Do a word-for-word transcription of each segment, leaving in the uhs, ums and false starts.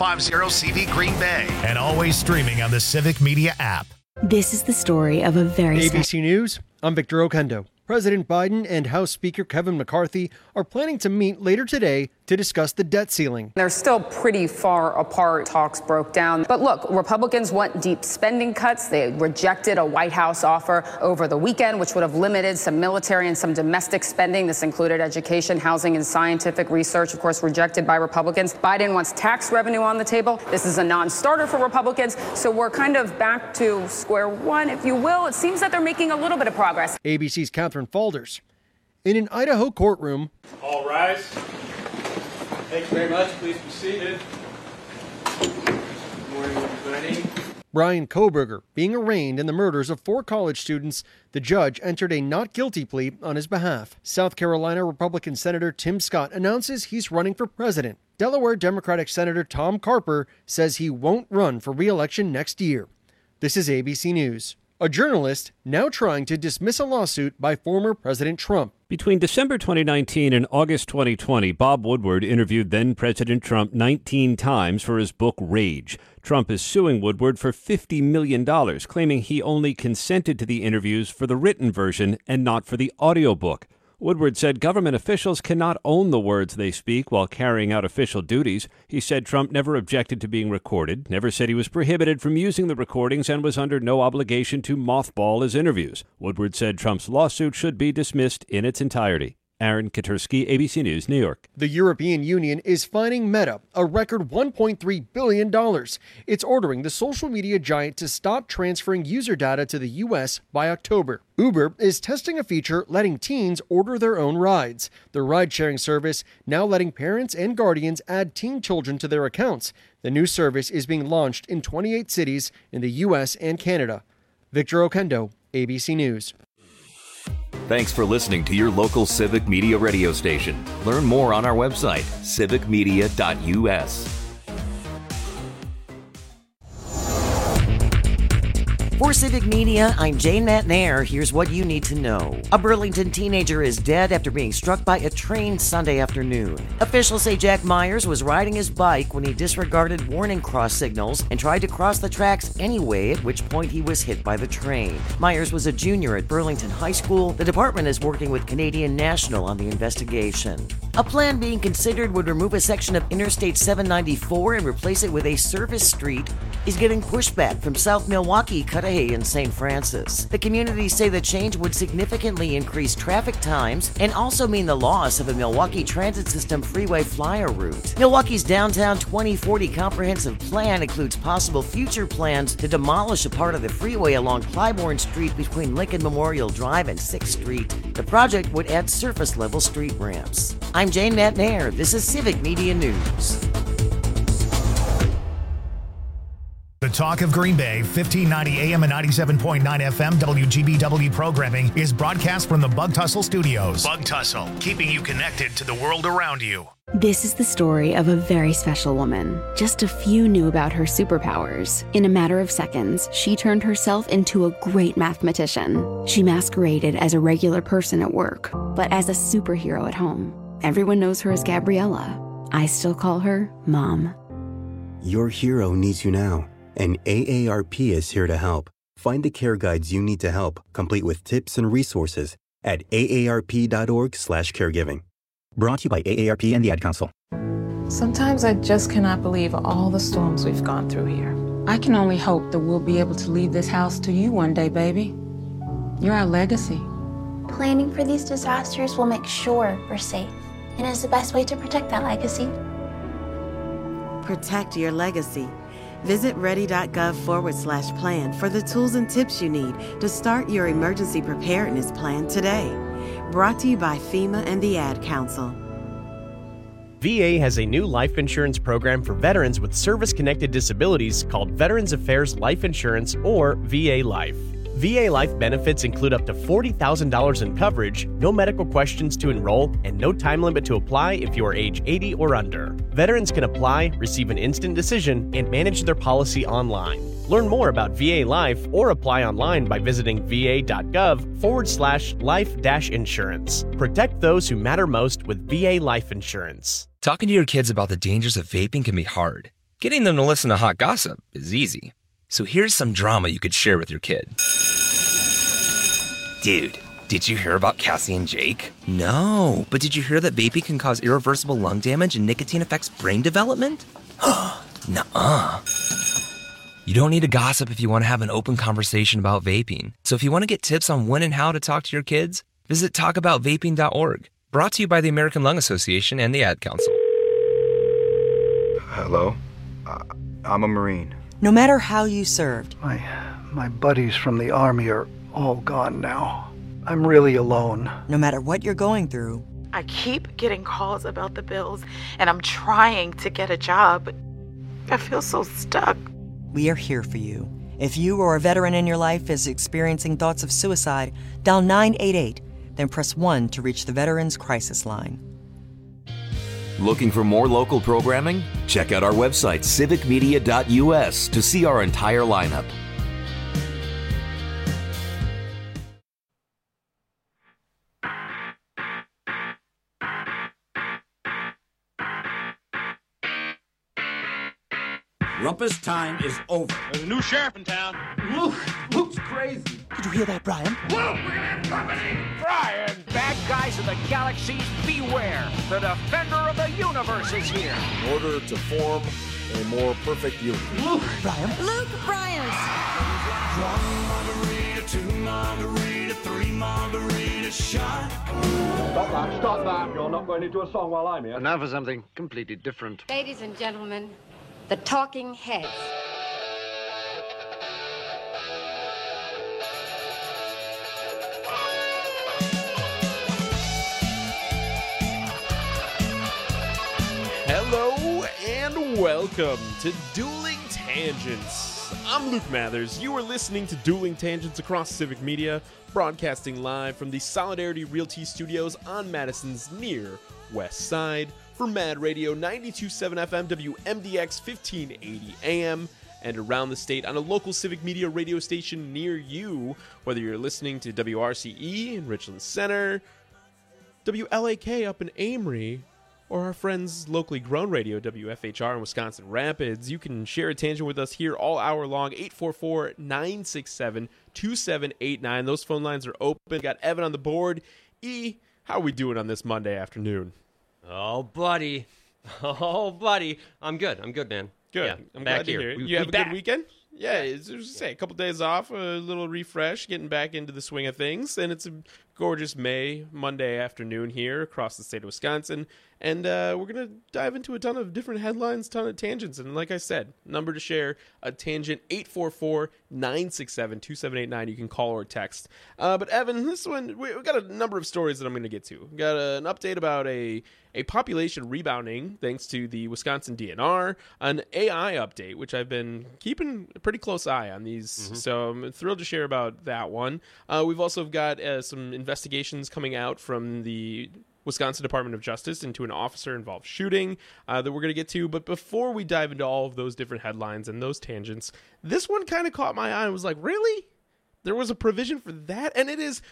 fifty C V Green Bay. And always streaming on the Civic Media app. This is the story of a very A B C News, I'm Victor Okendo. President Biden and House Speaker Kevin McCarthy are planning to meet later today to discuss the debt ceiling. They're still pretty far apart. Talks broke down. But look, Republicans want deep spending cuts. They rejected a White House offer over the weekend, which would have limited some military and some domestic spending. This included education, housing, and scientific research, of course, rejected by Republicans. Biden wants tax revenue on the table. This is a non-starter for Republicans. So we're kind of back to square one, if you will. It seems that they're making a little bit of progress. A B C's Catherine Falders. In an Idaho courtroom. All rise. Thank you very much. Please be seated. Good morning, everybody. Bryan Kohberger being arraigned in the murders of four college students. The judge entered a not guilty plea on his behalf. South Carolina Republican Senator Tim Scott announces he's running for president. Delaware Democratic Senator Tom Carper says he won't run for re-election next year. This is A B C News. A journalist now trying to dismiss a lawsuit by former President Trump. Between December twenty nineteen and August twenty twenty, Bob Woodward interviewed then-President Trump nineteen times for his book Rage. Trump is suing Woodward for fifty million dollars, claiming he only consented to the interviews for the written version and not for the audiobook. Woodward said government officials cannot own the words they speak while carrying out official duties. He said Trump never objected to being recorded, never said he was prohibited from using the recordings, and was under no obligation to mothball his interviews. Woodward said Trump's lawsuit should be dismissed in its entirety. Aaron Katursky, A B C News, New York. The European Union is fining Meta a record one point three billion dollars. It's ordering the social media giant to stop transferring user data to the U S by October. Uber is testing a feature letting teens order their own rides. The ride-sharing service now letting parents and guardians add teen children to their accounts. The new service is being launched in twenty-eight cities in the U S and Canada. Victor Okendo, A B C News. Thanks for listening to your local Civic Media radio station. Learn more on our website, civic media dot u s. For Civic Media, I'm Jane Matnair. Here's what you need to know. A Burlington teenager is dead after being struck by a train Sunday afternoon. Officials say Jack Myers was riding his bike when he disregarded warning cross signals and tried to cross the tracks anyway, at which point he was hit by the train. Myers was a junior at Burlington High School. The department is working with Canadian National on the investigation. A plan being considered would remove a section of Interstate seven ninety-four and replace it with a service street is getting pushback from South Milwaukee, Cudahy, and Saint Francis. The communities say the change would significantly increase traffic times and also mean the loss of a Milwaukee Transit System freeway flyer route. Milwaukee's Downtown twenty forty comprehensive plan includes possible future plans to demolish a part of the freeway along Clybourne Street between Lincoln Memorial Drive and sixth Street. The project would add surface-level street ramps. I'm Jane Matnair. This is Civic Media News. The Talk of Green Bay, fifteen ninety A M and ninety-seven point nine F M W G B W programming is broadcast from the Bug Tussle Studios. Bug Tussle, keeping you connected to the world around you. This is the story of a very special woman. Just a few knew about her superpowers. In a matter of seconds, she turned herself into a great mathematician. She masqueraded as a regular person at work, but as a superhero at home. Everyone knows her as Gabriella. I still call her Mom. Your hero needs you now, and A A R P is here to help. Find the care guides you need to help, complete with tips and resources at A A R P dot org slash caregiving. Brought to you by A A R P and the Ad Council. Sometimes I just cannot believe all the storms we've gone through here. I can only hope that we'll be able to leave this house to you one day, baby. You're our legacy. Planning for these disasters will make sure we're safe, and is the best way to protect that legacy. Protect your legacy. Visit ready.gov forward slash plan for the tools and tips you need to start your emergency preparedness plan today. Brought to you by FEMA and the Ad Council. V A has a new life insurance program for veterans with service-connected disabilities called Veterans Affairs Life Insurance, or V A Life. V A Life benefits include up to forty thousand dollars in coverage, no medical questions to enroll, and no time limit to apply if you are age eighty or under. Veterans can apply, receive an instant decision, and manage their policy online. Learn more about V A Life or apply online by visiting va.gov forward slash life dash insurance. Protect those who matter most with V A Life Insurance. Talking to your kids about the dangers of vaping can be hard. Getting them to listen to hot gossip is easy. So here's some drama you could share with your kid. Dude, did you hear about Cassie and Jake? No, but did you hear that vaping can cause irreversible lung damage and nicotine affects brain development? Nuh-uh. You don't need to gossip if you want to have an open conversation about vaping. So if you want to get tips on when and how to talk to your kids, visit talk about vaping dot org. Brought to you by the American Lung Association and the Ad Council. Hello? Uh, I'm a Marine. No matter how you served. My, my buddies from the Army are all gone now. I'm really alone. No matter what you're going through. I keep getting calls about the bills, and I'm trying to get a job, but I feel so stuck. We are here for you. If you or a veteran in your life is experiencing thoughts of suicide, dial nine eight eight, then press one to reach the Veterans Crisis Line. Looking for more local programming? Check out our website, civic media dot U S, to see our entire lineup. Rumpus time is over. There's a new sheriff in town. Luke! Luke's crazy. Did you hear that, Brian? Luke, we're gonna have company! Brian! Bad guys of the galaxies, beware! The defender of the universe is here! In order to form a more perfect union. Luke! Brian? Luke Bryant! One margarita, two margarita, three margarita shot. Stop that, stop that. You're not going into a song while I'm here. And now for something completely different. Ladies and gentlemen, the Talking Heads. Hello and welcome to Dueling Tangents. I'm Luke Mathers. You are listening to Dueling Tangents across Civic Media, broadcasting live from the Solidarity Realty Studios on Madison's near west side. For Mad Radio ninety-two point seven F M, W M D X fifteen eighty A M, and around the state on a local Civic Media radio station near you, whether you're listening to W R C E in Richland Center, W L A K up in Amory, or our friends locally grown radio, W F H R in Wisconsin Rapids. You can share a tangent with us here all hour long, eight four four, nine six seven, two seven eight nine. Those phone lines are open. Got Evan on the board. E, how are we doing on this Monday afternoon? Oh, buddy. Oh, buddy. I'm good. I'm good, man. Good. Yeah, I'm back glad to here. hear it. We, you have we a back. good weekend? Yeah, it's just say a couple days off, a little refresh, getting back into the swing of things, and it's a gorgeous May Monday afternoon here across the state of Wisconsin, and uh, we're gonna dive into a ton of different headlines, ton of tangents, and like I said, number to share a tangent eight four four, nine six seven, two seven eight nine. You can call or text. Uh, but Evan, this one we, we got a number of stories that I'm gonna get to. We got a, an update about a a population rebounding thanks to the Wisconsin D N R, an A I update, which I've been keeping a pretty close eye on these, mm-hmm. so I'm thrilled to share about that one. Uh, we've also got uh, some investigations coming out from the Wisconsin Department of Justice into an officer-involved shooting uh, that we're going to get to, but before we dive into all of those different headlines and those tangents, this one kind of caught my eye and was like, really? There was a provision for that? And it is,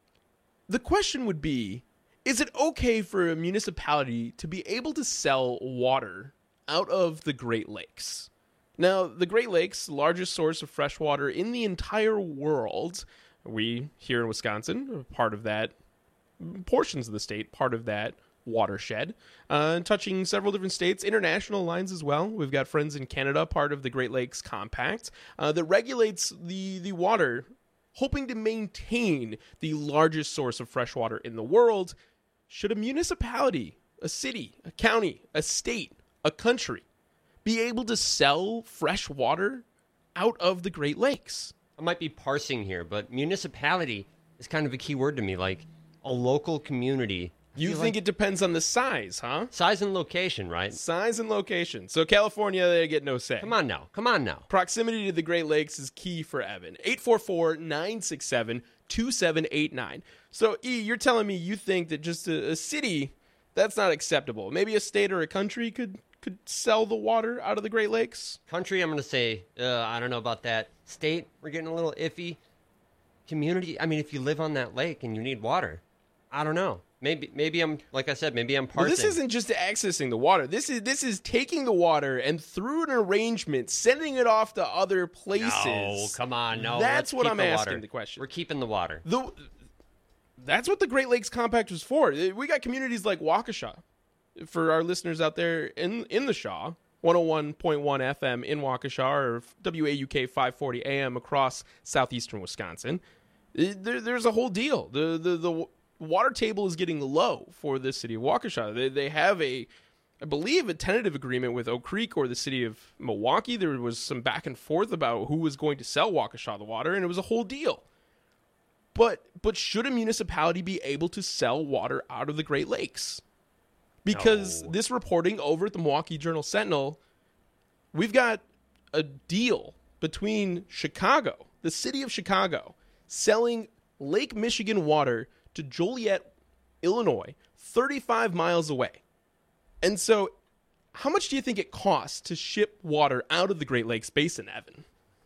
the question would be, is it okay for a municipality to be able to sell water out of the Great Lakes? Now, the Great Lakes, largest source of fresh water in the entire world. We, here in Wisconsin, are part of that, portions of the state, part of that watershed, uh, touching several different states, international lines as well. We've got friends in Canada, part of the Great Lakes Compact, uh, that regulates the, the water, hoping to maintain the largest source of fresh water in the world. Should a municipality, a city, a county, a state, a country be able to sell fresh water out of the Great Lakes? I might be parsing here, but municipality is kind of a key word to me, like a local community. You think like it depends on the size, huh? Size and location, right? Size and location. So California, they get no say. Come on now. Come on now. Proximity to the Great Lakes is key for Evan. eight four four, nine six seven, two seven eight nine. So, E, you're telling me you think that just a, a city, that's not acceptable. Maybe a state or a country could, could sell the water out of the Great Lakes? Country, I'm going to say, uh, I don't know about that. State, we're getting a little iffy. Community, I mean, if you live on that lake and you need water, I don't know. Maybe, maybe I'm like I said. Maybe I'm parsing. Well, this isn't just accessing the water. This is this is taking the water and through an arrangement, sending it off to other places. No, come on, no. That's let's what keep I'm the asking water. the question. We're keeping the water. The, that's what the Great Lakes Compact was for. We got communities like Waukesha. For our listeners out there in in the Shaw, one oh one point one F M in Waukesha, or W A U K five forty A M across southeastern Wisconsin. There, there's a whole deal. The the the water table is getting low for the city of Waukesha. They they have a, I believe, a tentative agreement with Oak Creek or the city of Milwaukee. There was some back and forth about who was going to sell Waukesha the water, and it was a whole deal. But but should a municipality be able to sell water out of the Great Lakes? Because no. This reporting over at the Milwaukee Journal-Sentinel, we've got a deal between Chicago, the city of Chicago, selling Lake Michigan water to Joliet, Illinois, thirty-five miles away. And so how much do you think it costs to ship water out of the Great Lakes Basin, Evan?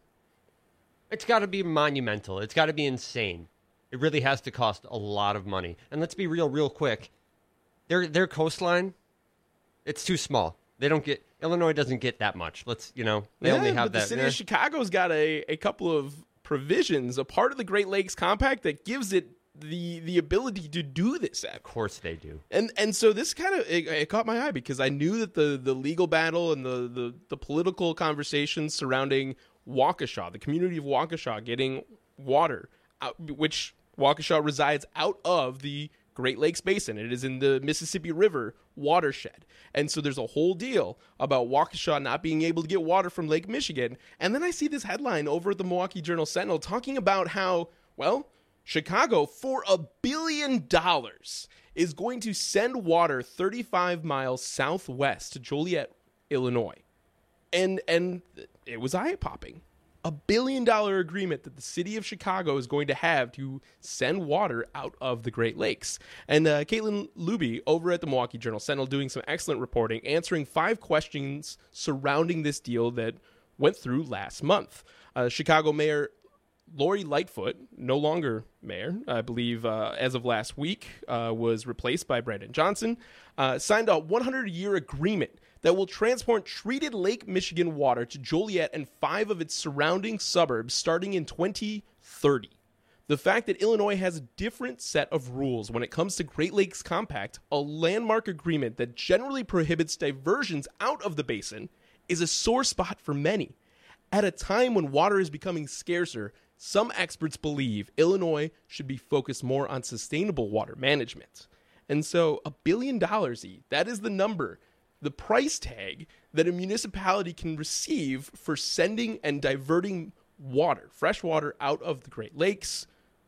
It's got to be monumental. It's got to be insane. It really has to cost a lot of money. And let's be real, real quick. Their their coastline, it's too small. They don't get, Illinois doesn't get that much. Let's, you know, they yeah, only have but that. The city eh. of Chicago's got a, a couple of provisions, a part of the Great Lakes Compact that gives it the the ability to do this. Of course they do. And and so this kind of, it, it caught my eye because I knew that the, the legal battle and the, the, the political conversations surrounding Waukesha, the community of Waukesha getting water, out, which Waukesha resides out of the Great Lakes Basin. It is in the Mississippi River watershed. And so there's a whole deal about Waukesha not being able to get water from Lake Michigan. And then I see this headline over at the Milwaukee Journal-Sentinel talking about how, well, Chicago, for a billion dollars, is going to send water thirty-five miles southwest to Joliet, Illinois. And and it was eye-popping. A billion dollar agreement that the city of Chicago is going to have to send water out of the Great Lakes. And uh, Caitlin Luby over at the Milwaukee Journal-Sentinel doing some excellent reporting, answering five questions surrounding this deal that went through last month. Uh, Chicago Mayor Lori Lightfoot, no longer mayor, I believe uh, as of last week, uh, was replaced by Brandon Johnson, uh, signed a one hundred year agreement that will transport treated Lake Michigan water to Joliet and five of its surrounding suburbs starting in twenty thirty. The fact that Illinois has a different set of rules when it comes to Great Lakes Compact, a landmark agreement that generally prohibits diversions out of the basin, is a sore spot for many. At a time when water is becoming scarcer, some experts believe Illinois should be focused more on sustainable water management. And so a billion dollars, E, that is the number, the price tag that a municipality can receive for sending and diverting water, fresh water, out of the Great Lakes.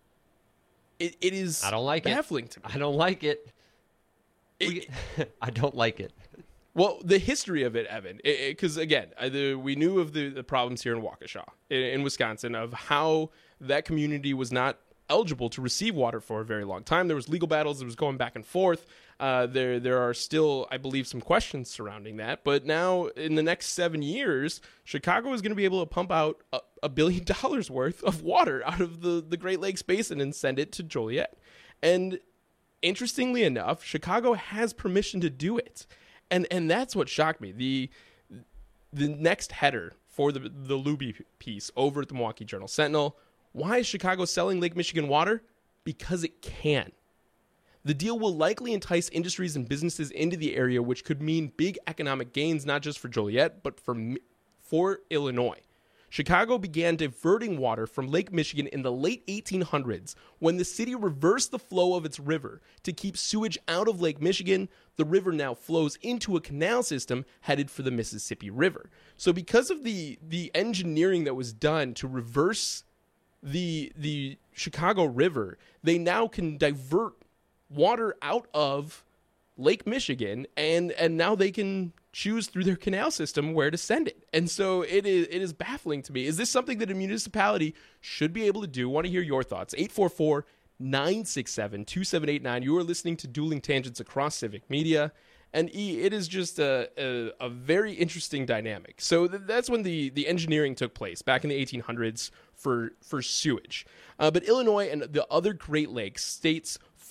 It, it is I don't like baffling it. to me. I don't like it. it we, I don't like it. Well, the history of it, Evan, because, again, I, the, we knew of the, the problems here in Waukesha, in, in Wisconsin, of how that community was not eligible to receive water for a very long time. There was legal battles. It was going back and forth. Uh, there there are still, I believe, some questions surrounding that. But now, in the next seven years, Chicago is going to be able to pump out a, a billion dollars worth of water out of the, the Great Lakes Basin and send it to Joliet. And interestingly enough, Chicago has permission to do it. And and that's what shocked me. The the next header for the, the Luby piece over at the Milwaukee Journal-Sentinel, why is Chicago selling Lake Michigan water? Because it can. The deal will likely entice industries and businesses into the area, which could mean big economic gains, not just for Joliet, but for, for Illinois. Chicago began diverting water from Lake Michigan in the late eighteen hundreds when the city reversed the flow of its river to keep sewage out of Lake Michigan. The river now flows into a canal system headed for the Mississippi River. So because of the, the engineering that was done to reverse the, the Chicago River, they now can divert water out of Lake Michigan, and and now they can choose through their canal system where to send it. And so it is it is baffling to me. Is this something that a municipality should be able to do? I want to hear your thoughts. eight four four, nine six seven, two seven eight nine. You are listening to Dueling Tangents across Civic Media. And E, it is just a, a, a very interesting dynamic. So th- that's when the, the engineering took place, back in the eighteen hundreds for, for sewage. Uh, but Illinois and the other Great Lakes states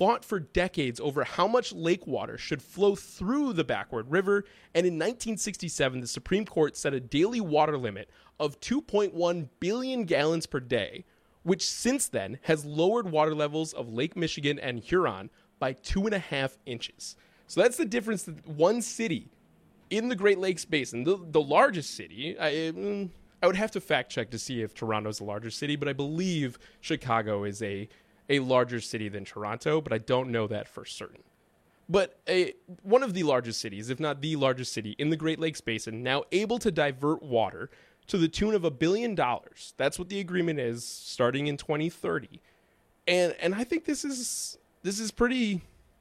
fought for decades over how much lake water should flow through the Backward River, and in nineteen sixty-seven, the Supreme Court set a daily water limit of two point one billion gallons per day, which since then has lowered water levels of Lake Michigan and Huron by two and a half inches. So that's the difference that one city in the Great Lakes Basin, the, the largest city, I, I would have to fact check to see if Toronto's the largest city, but I believe Chicago is a, a larger city than Toronto, but I don't know that for certain. But a, one of the largest cities, if not the largest city in the Great Lakes Basin, now able to divert water to the tune of a billion dollars. That's what the agreement is, starting in twenty thirty. And and I think this is this is pretty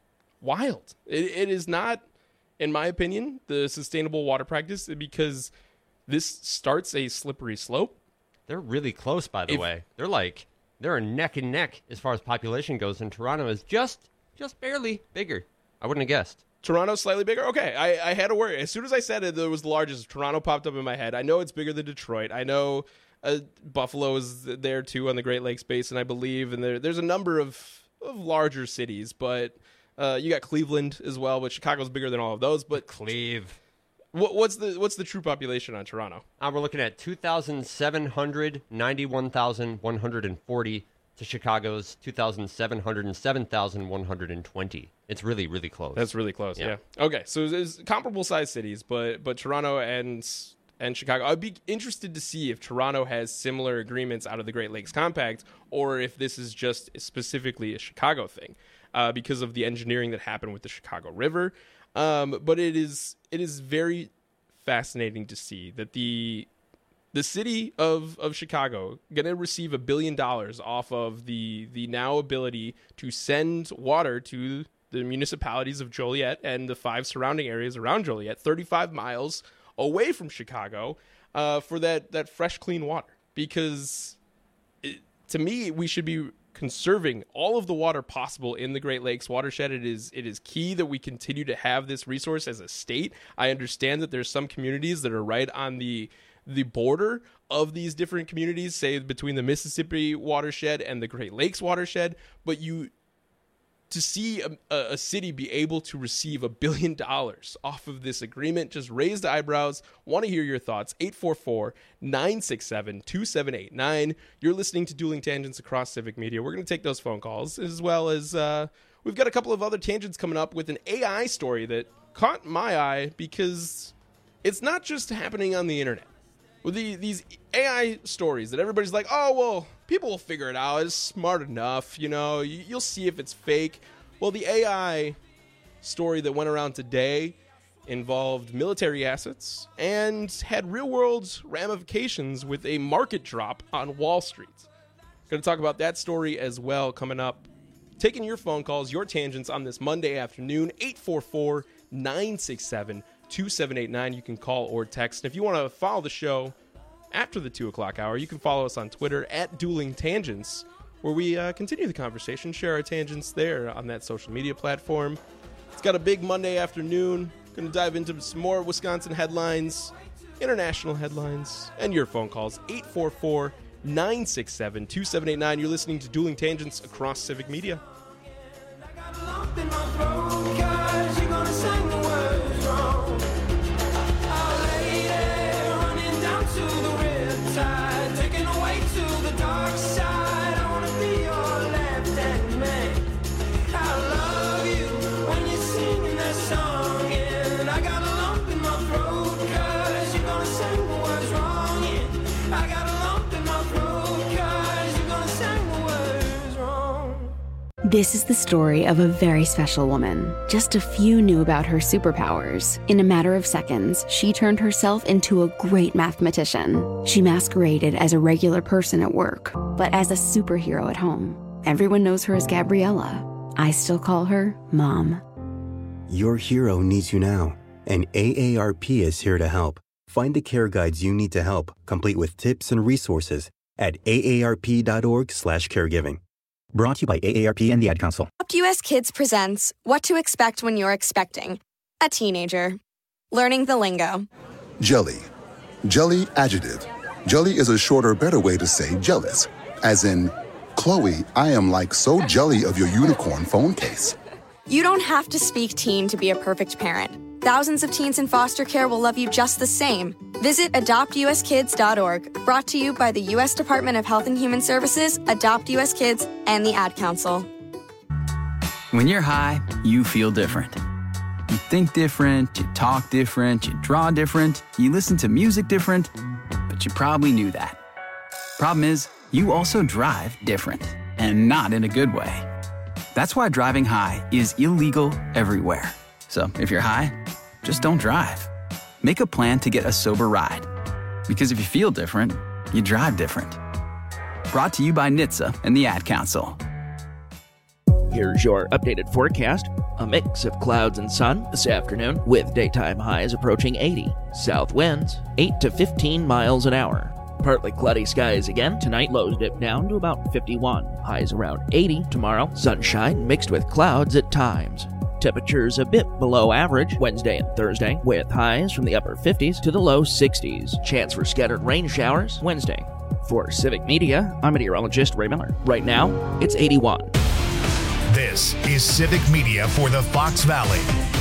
wild. It, it is not, in my opinion, the sustainable water practice, because this starts a slippery slope. They're really close, by the If- way. They're like, they're neck and neck as far as population goes, and Toronto is just, just barely bigger. I wouldn't have guessed. Toronto's slightly bigger? Okay, I, I had to worry. As soon as I said it, it was the largest. Toronto popped up in my head. I know it's bigger than Detroit. I know uh, Buffalo is there, too, on the Great Lakes Basin, I believe. And there, there's a number of, of larger cities, but uh, you got Cleveland as well, but Chicago's bigger than all of those. But Cleve. What, what's the what's the true population on Toronto? Uh, we're looking at two thousand seven hundred ninety-one thousand one hundred forty to Chicago's two thousand seven hundred seven thousand one hundred twenty. It's really, really close. That's really close, yeah. Yeah. Okay, so it's comparable sized cities, but but Toronto and and Chicago. I'd be interested to see if Toronto has similar agreements out of the Great Lakes Compact, or if this is just specifically a Chicago thing, uh, because of the engineering that happened with the Chicago River. Um, but it is it is very fascinating to see that the the city of, of Chicago going to receive a billion dollars off of the the now ability to send water to the municipalities of Joliet and the five surrounding areas around Joliet, thirty-five miles away from Chicago, uh, for that, that fresh, clean water. Because it, to me, we should be conserving all of the water possible in the Great Lakes watershed. It is it is key that we continue to have this resource as a state. I understand that there's some communities that are right on the the border of these different communities, say between the Mississippi watershed and the Great Lakes watershed, but you to see a, a city be able to receive a billion dollars off of this agreement just raised eyebrows. Want to hear your thoughts. eight four four, nine six seven, two seven eight nine. You're listening to Dueling Tangents across Civic Media. We're going to take those phone calls, as well as uh, we've got a couple of other tangents coming up with an A I story that caught my eye because it's not just happening on the internet. With the, these A I stories that everybody's like, oh, well, people will figure it out. It's smart enough, you know. You, you'll see if it's fake. Well, the A I story that went around today involved military assets and had real-world ramifications with a market drop on Wall Street. Going to talk about that story as well coming up. Taking your phone calls, your tangents on this Monday afternoon, eight four four, nine six seven, two seven eight nine. You can call or text. And if you want to follow the show after the two o'clock hour, you can follow us on Twitter at Dueling Tangents, where we uh, continue the conversation, share our tangents there on that social media platform. It's got a big Monday afternoon. Going to dive into some more Wisconsin headlines, international headlines, and your phone calls. eight four four, nine six seven, two seven eight nine. You're listening to Dueling Tangents across Civic Media. This is the story of a very special woman. Just a few knew about her superpowers. In a matter of seconds, she turned herself into a great mathematician. She masqueraded as a regular person at work, but as a superhero at home. Everyone knows her as Gabriella. I still call her Mom. Your hero needs you now, and A A R P is here to help. Find the care guides you need to help, complete with tips and resources at A A R P dot org slash caregiving. Brought to you by A A R P and the Ad Council. U S Kids presents What to Expect When You're Expecting a Teenager. Learning the lingo. Jelly. Jelly adjective. Jelly is a shorter, better way to say jealous, as in Chloe, I am like so jelly of your unicorn phone case. You don't have to speak teen to be a perfect parent. Thousands of teens in foster care will love you just the same. Visit adopt u s kids dot org, brought to you by the U S Department of Health and Human Services, Adopt U S Kids, and the Ad Council. When you're high, you feel different. You think different, you talk different, you draw different, you listen to music different, but you probably knew that. Problem is, you also drive different, and not in a good way. That's why driving high is illegal everywhere. So if you're high, just don't drive. Make a plan to get a sober ride. Because if you feel different, you drive different. Brought to you by N H T S A and the Ad Council. Here's your updated forecast. A mix of clouds and sun this afternoon, with daytime highs approaching eighty. South winds, eight to fifteen miles an hour. Partly cloudy skies again. Tonight, lows dip down to about fifty-one. Highs around eighty tomorrow. Sunshine mixed with clouds at times. Temperatures a bit below average Wednesday and Thursday, with highs from the upper fifties to the low sixties. Chance for scattered rain showers Wednesday. For Civic Media, I'm meteorologist Ray Miller. Right now, it's eighty-one. This is Civic Media for the Fox Valley.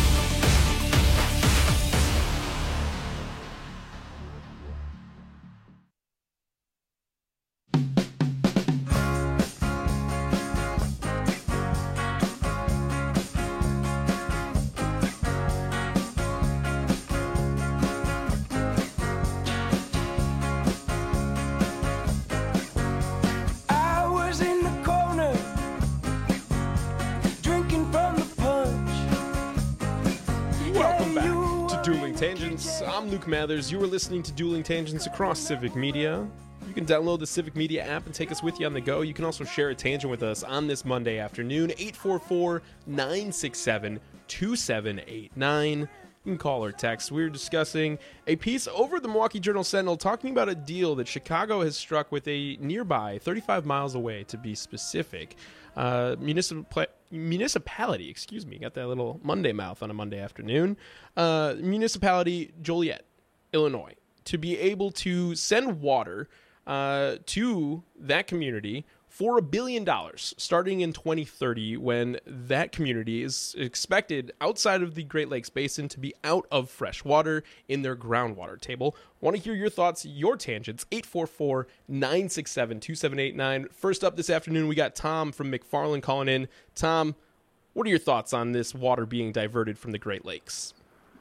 I'm Luke Mathers. You are listening to Dueling Tangents across Civic Media. You can download the Civic Media app and take us with you on the go. You can also share a tangent with us on this Monday afternoon, eight four four, nine six seven, two seven eight nine. You can call or text. We're discussing a piece over the Milwaukee Journal-Sentinel talking about a deal that Chicago has struck with a nearby, thirty-five miles away to be specific, uh, municipal municipality, excuse me, got that little Monday mouth on a Monday afternoon, uh, municipality Joliet, Illinois, to be able to send water uh, to that community for a billion dollars starting in twenty thirty, when that community is expected outside of the Great Lakes Basin to be out of fresh water in their groundwater table. Want to hear your thoughts, your tangents, eight four four, nine six seven, two seven eight nine. First up this afternoon, we got Tom from McFarland calling in. Tom, what are your thoughts on this water being diverted from the Great Lakes?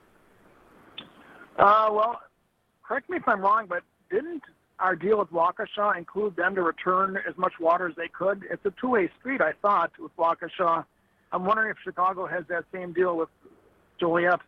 Uh, well, correct me if I'm wrong, but didn't our deal with Waukesha include them to return as much water as they could? It's a two-way street, I thought, with Waukesha. I'm wondering if Chicago has that same deal with Joliet.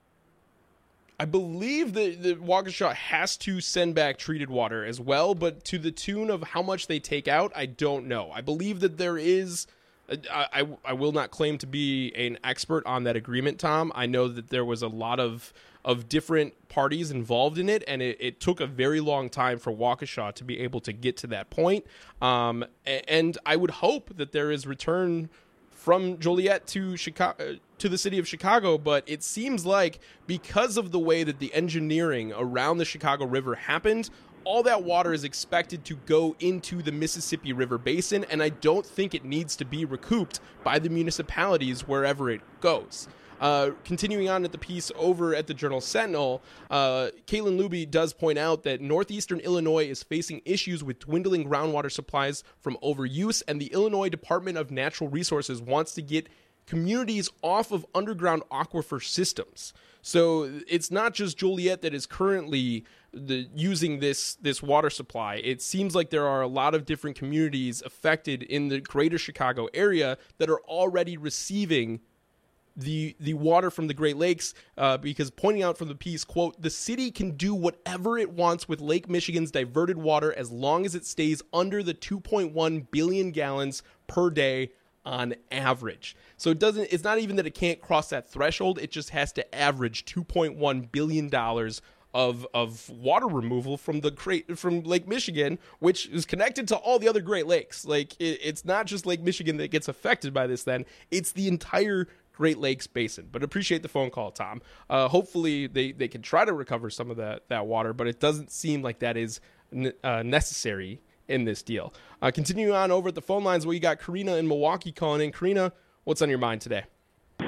I believe that, that Waukesha has to send back treated water as well, but to the tune of how much they take out, I don't know. I believe that there is... I, I, I will not claim to be an expert on that agreement, Tom. I know that there was a lot of of different parties involved in it, and it, it took a very long time for Waukesha to be able to get to that point. Um, and I would hope that there is return from Joliet to Chicago, to the city of Chicago, but it seems like because of the way that the engineering around the Chicago River happened, all that water is expected to go into the Mississippi River Basin, and I don't think it needs to be recouped by the municipalities wherever it goes. Uh, continuing on at the piece over at the Journal-Sentinel, uh, Caitlin Luby does point out that northeastern Illinois is facing issues with dwindling groundwater supplies from overuse, and the Illinois Department of Natural Resources wants to get communities off of underground aquifer systems. So it's not just Joliet that is currently the, using this this water supply. It seems like there are a lot of different communities affected in the greater Chicago area that are already receiving the the water from the Great Lakes, uh, because pointing out from the piece, quote, the city can do whatever it wants with Lake Michigan's diverted water as long as it stays under the two point one billion gallons per day on average. So it doesn't, it's not even that it can't cross that threshold, it just has to average two point one billion dollars of of water removal from the great from Lake Michigan, which is connected to all the other Great Lakes. Like it, it's not just Lake Michigan that gets affected by this, then it's the entire Great Lakes Basin. But appreciate the phone call, Tom. Uh, hopefully they, they can try to recover some of that, that water, but it doesn't seem like that is uh, necessary in this deal. Uh, continuing on over at the phone lines, well, you got Karina in Milwaukee calling in. Karina, what's on your mind today? Well,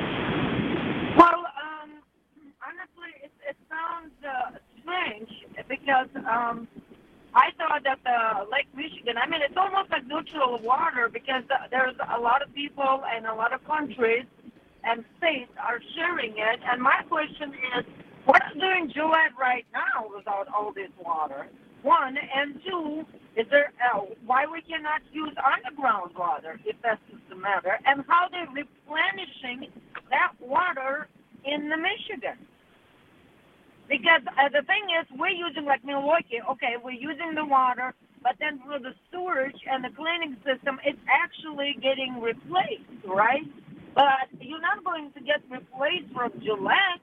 um, honestly, it, it sounds uh, strange because um, I thought that uh, Lake Michigan, I mean, it's almost like neutral water because uh, there's a lot of people and a lot of countries and states are sharing it. And my question is, what is doing Gillette right now without all this water? One, and two, is there uh, why we cannot use underground water if that's the matter, and how they're replenishing that water in the Michigan? Because uh, the thing is, we're using like Milwaukee. Okay, we're using the water, but then through the sewage and the cleaning system, it's actually getting replaced, right? But you're not going to get replaced from Gillette.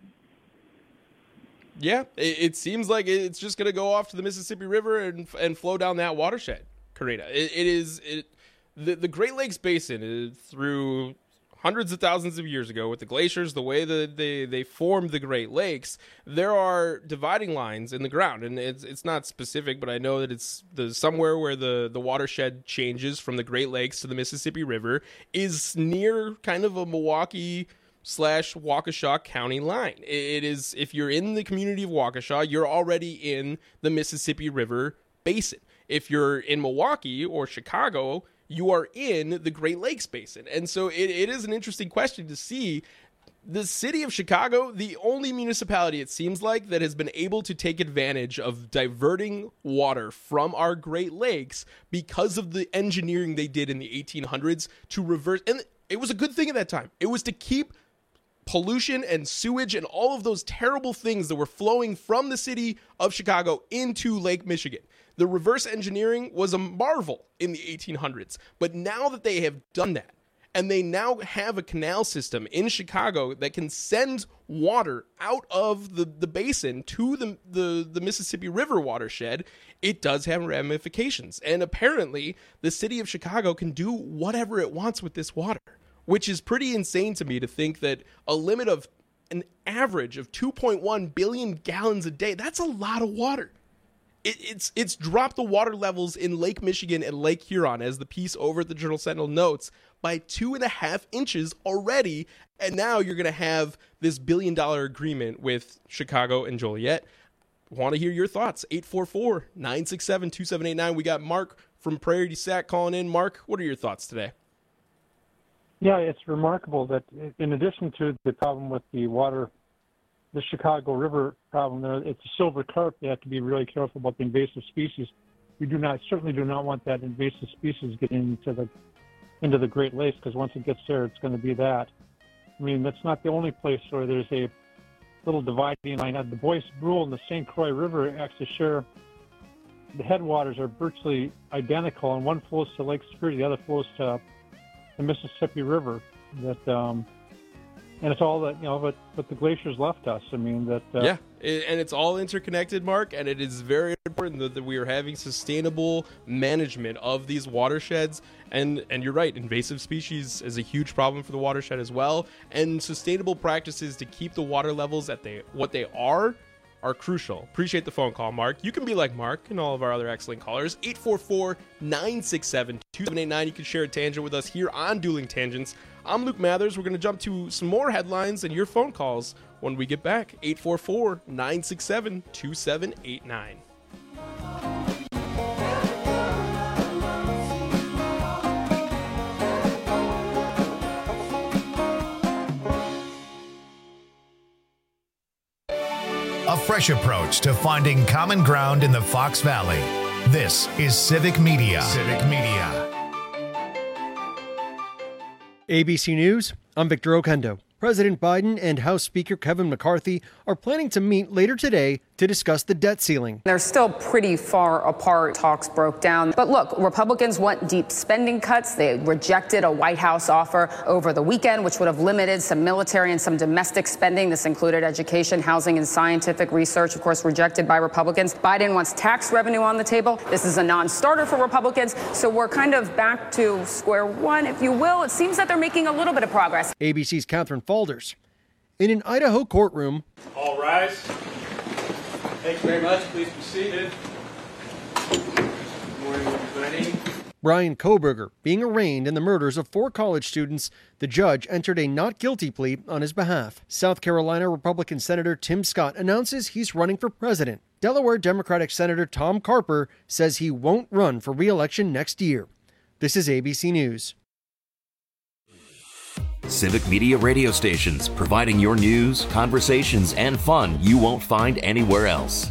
Yeah, it, it seems like it's just going to go off to the Mississippi River and and flow down that watershed, Karina. It, it is it, the the Great Lakes Basin is through hundreds of thousands of years ago with the glaciers, the way that they, they formed the Great Lakes. There are dividing lines in the ground, and it's it's not specific, but I know that it's the somewhere where the the watershed changes from the Great Lakes to the Mississippi River is near kind of a Milwaukee slash Waukesha County line. It is, if you're in the community of Waukesha, you're already in the Mississippi River Basin. If you're in Milwaukee or Chicago, you are in the Great Lakes Basin. And so it, it is an interesting question to see. The city of Chicago, the only municipality, it seems like, that has been able to take advantage of diverting water from our Great Lakes because of the engineering they did in the eighteen hundreds to reverse. And it was a good thing at that time. It was to keep pollution and sewage and all of those terrible things that were flowing from the city of Chicago into Lake Michigan. The reverse engineering was a marvel in the eighteen hundreds. But now that they have done that, and they now have a canal system in Chicago that can send water out of the, the basin to the, the, the Mississippi River watershed, it does have ramifications. And apparently, the city of Chicago can do whatever it wants with this water, which is pretty insane to me to think that a limit of an average of two point one billion gallons a day, that's a lot of water. It, it's it's dropped the water levels in Lake Michigan and Lake Huron, as the piece over at the Journal Sentinel notes, by two and a half inches already. And now you're going to have this billion dollar agreement with Chicago and Joliet. Want to hear your thoughts. eight four four, nine six seven, two seven eight nine. We got Mark from Prairie du Sac calling in. Mark, what are your thoughts today? Yeah, it's remarkable that in addition to the problem with the water, the Chicago River problem, there, it's a silver carp. They have to be really careful about the invasive species. We do not, certainly do not want that invasive species getting into the into the Great Lakes, because once it gets there, it's going to be that. I mean, that's not the only place where there's a little dividing line. The Boyce Brule and the Saint Croix River actually share, the headwaters are virtually identical, and one flows to Lake Superior, the other flows to the Mississippi River. That um, and it's all that, you know, but but the glaciers left us. I mean that. Uh, yeah, it, and it's all interconnected, Mark. And it is very important that, that we are having sustainable management of these watersheds. And and you're right, invasive species is a huge problem for the watershed as well. And sustainable practices to keep the water levels at they what they are. are crucial. Appreciate the phone call, Mark. You can be like Mark and all of our other excellent callers. eight four four, nine six seven, two seven eight nine. You can share a tangent with us here on Dueling Tangents. I'm Luke Mathers. We're going to jump to some more headlines and your phone calls when we get back. eight four four, nine six seven, two seven eight nine. A fresh approach to finding common ground in the Fox Valley. This is Civic Media. Civic Media. A B C News, I'm Victor Okendo. President Biden and House Speaker Kevin McCarthy are planning to meet later today to discuss the debt ceiling. They're still pretty far apart. Talks broke down. But look, Republicans want deep spending cuts. They rejected a White House offer over the weekend, which would have limited some military and some domestic spending. This included education, housing, and scientific research, of course, rejected by Republicans. Biden wants tax revenue on the table. This is a non-starter for Republicans. So we're kind of back to square one, if you will. It seems that they're making a little bit of progress. A B C's Catherine Falders. In an Idaho courtroom. All rise. Thanks very much. Please be seated. Brian Kohberger being arraigned in the murders of four college students, the judge entered a not guilty plea on his behalf. South Carolina Republican Senator Tim Scott announces he's running for president. Delaware Democratic Senator Tom Carper says he won't run for re-election next year. This is A B C News. Civic Media radio stations, providing your news, conversations, and fun you won't find anywhere else.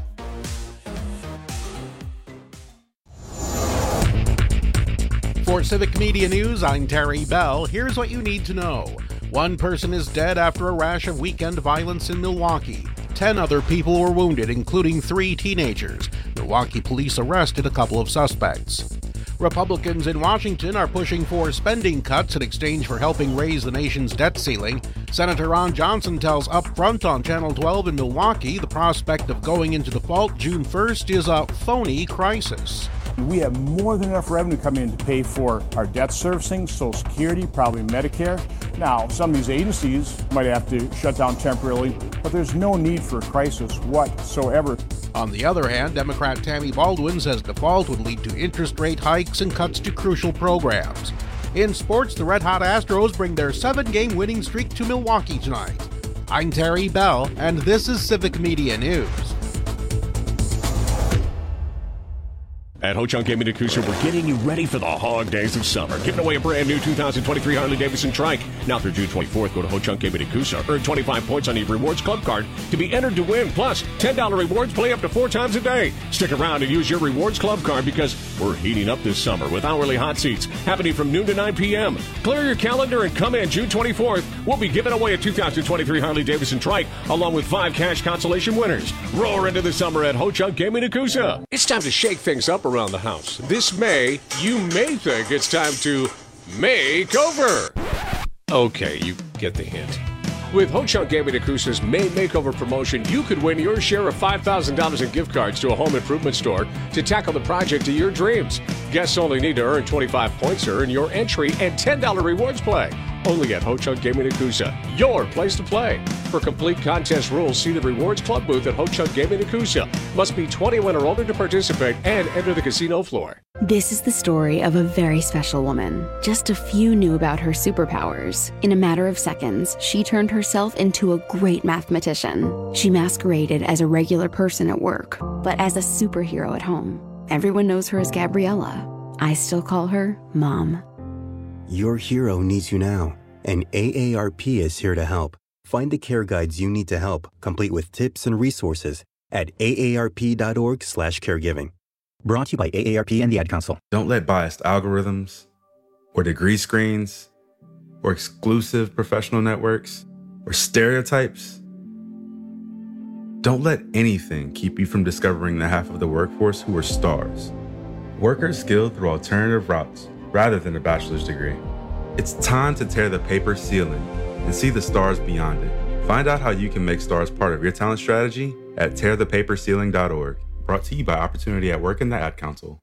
For Civic Media News, I'm Terry Bell. Here's what you need to know. One person is dead after a rash of weekend violence in Milwaukee. Ten other people were wounded, including three teenagers. Milwaukee police arrested a couple of suspects. Republicans in Washington are pushing for spending cuts in exchange for helping raise the nation's debt ceiling. Senator Ron Johnson tells Upfront on Channel twelve in Milwaukee the prospect of going into default June first is a phony crisis. We have more than enough revenue coming in to pay for our debt servicing, Social Security, probably Medicare. Now, some of these agencies might have to shut down temporarily, but there's no need for a crisis whatsoever. On the other hand, Democrat Tammy Baldwin says default would lead to interest rate hikes and cuts to crucial programs. In sports, the Red Hot Astros bring their seven-game winning streak to Milwaukee tonight. I'm Terry Bell, and this is Civic Media News. At Ho-Chunk Gaming at Coosa, we're getting you ready for the hog days of summer. Giving away a brand new two thousand twenty-three Harley-Davidson Trike. Now through June twenty-fourth, go to Ho-Chunk Gaming at Coosa. Earn twenty-five points on your Rewards Club card to be entered to win. Plus, ten dollars rewards play up to four times a day. Stick around and use your Rewards Club card because we're heating up this summer with hourly hot seats happening from noon to nine p.m. Clear your calendar and come in June twenty-fourth. We'll be giving away a two thousand twenty-three Harley-Davidson Trike along with five cash consolation winners. Roar into the summer at Ho-Chunk Gaming at Coosa. It's time to shake things up around the house. This May, you may think it's time to make over. Okay, you get the hint. With Ho-Chunk Gaming at Coosa's May Makeover promotion, you could win your share of five thousand dollars in gift cards to a home improvement store to tackle the project of your dreams. Guests only need to earn twenty-five points to earn your entry and ten dollars rewards play. Only at Ho-Chunk Gaming at Coosa, your place to play. For complete contest rules, see the Rewards Club booth at Ho-Chunk Gaming at Coosa. Must be twenty-one or older to participate and enter the casino floor. This is the story of a very special woman. Just a few knew about her superpowers. In a matter of seconds, she turned herself into a great mathematician. She masqueraded as a regular person at work, but as a superhero at home. Everyone knows her as Gabriella. I still call her Mom. Your hero needs you now, and A A R P is here to help. Find the care guides you need to help, complete with tips and resources at A A R P dot org slash caregiving. Brought to you by A A R P and the Ad Council. Don't let biased algorithms or degree screens or exclusive professional networks or stereotypes. Don't let anything keep you from discovering the half of the workforce who are stars. Workers skilled through alternative routes rather than a bachelor's degree. It's time to tear the paper ceiling and see the stars beyond it. Find out how you can make stars part of your talent strategy at tear the paper ceiling dot org. Brought to you by Opportunity at Work and the Ad Council.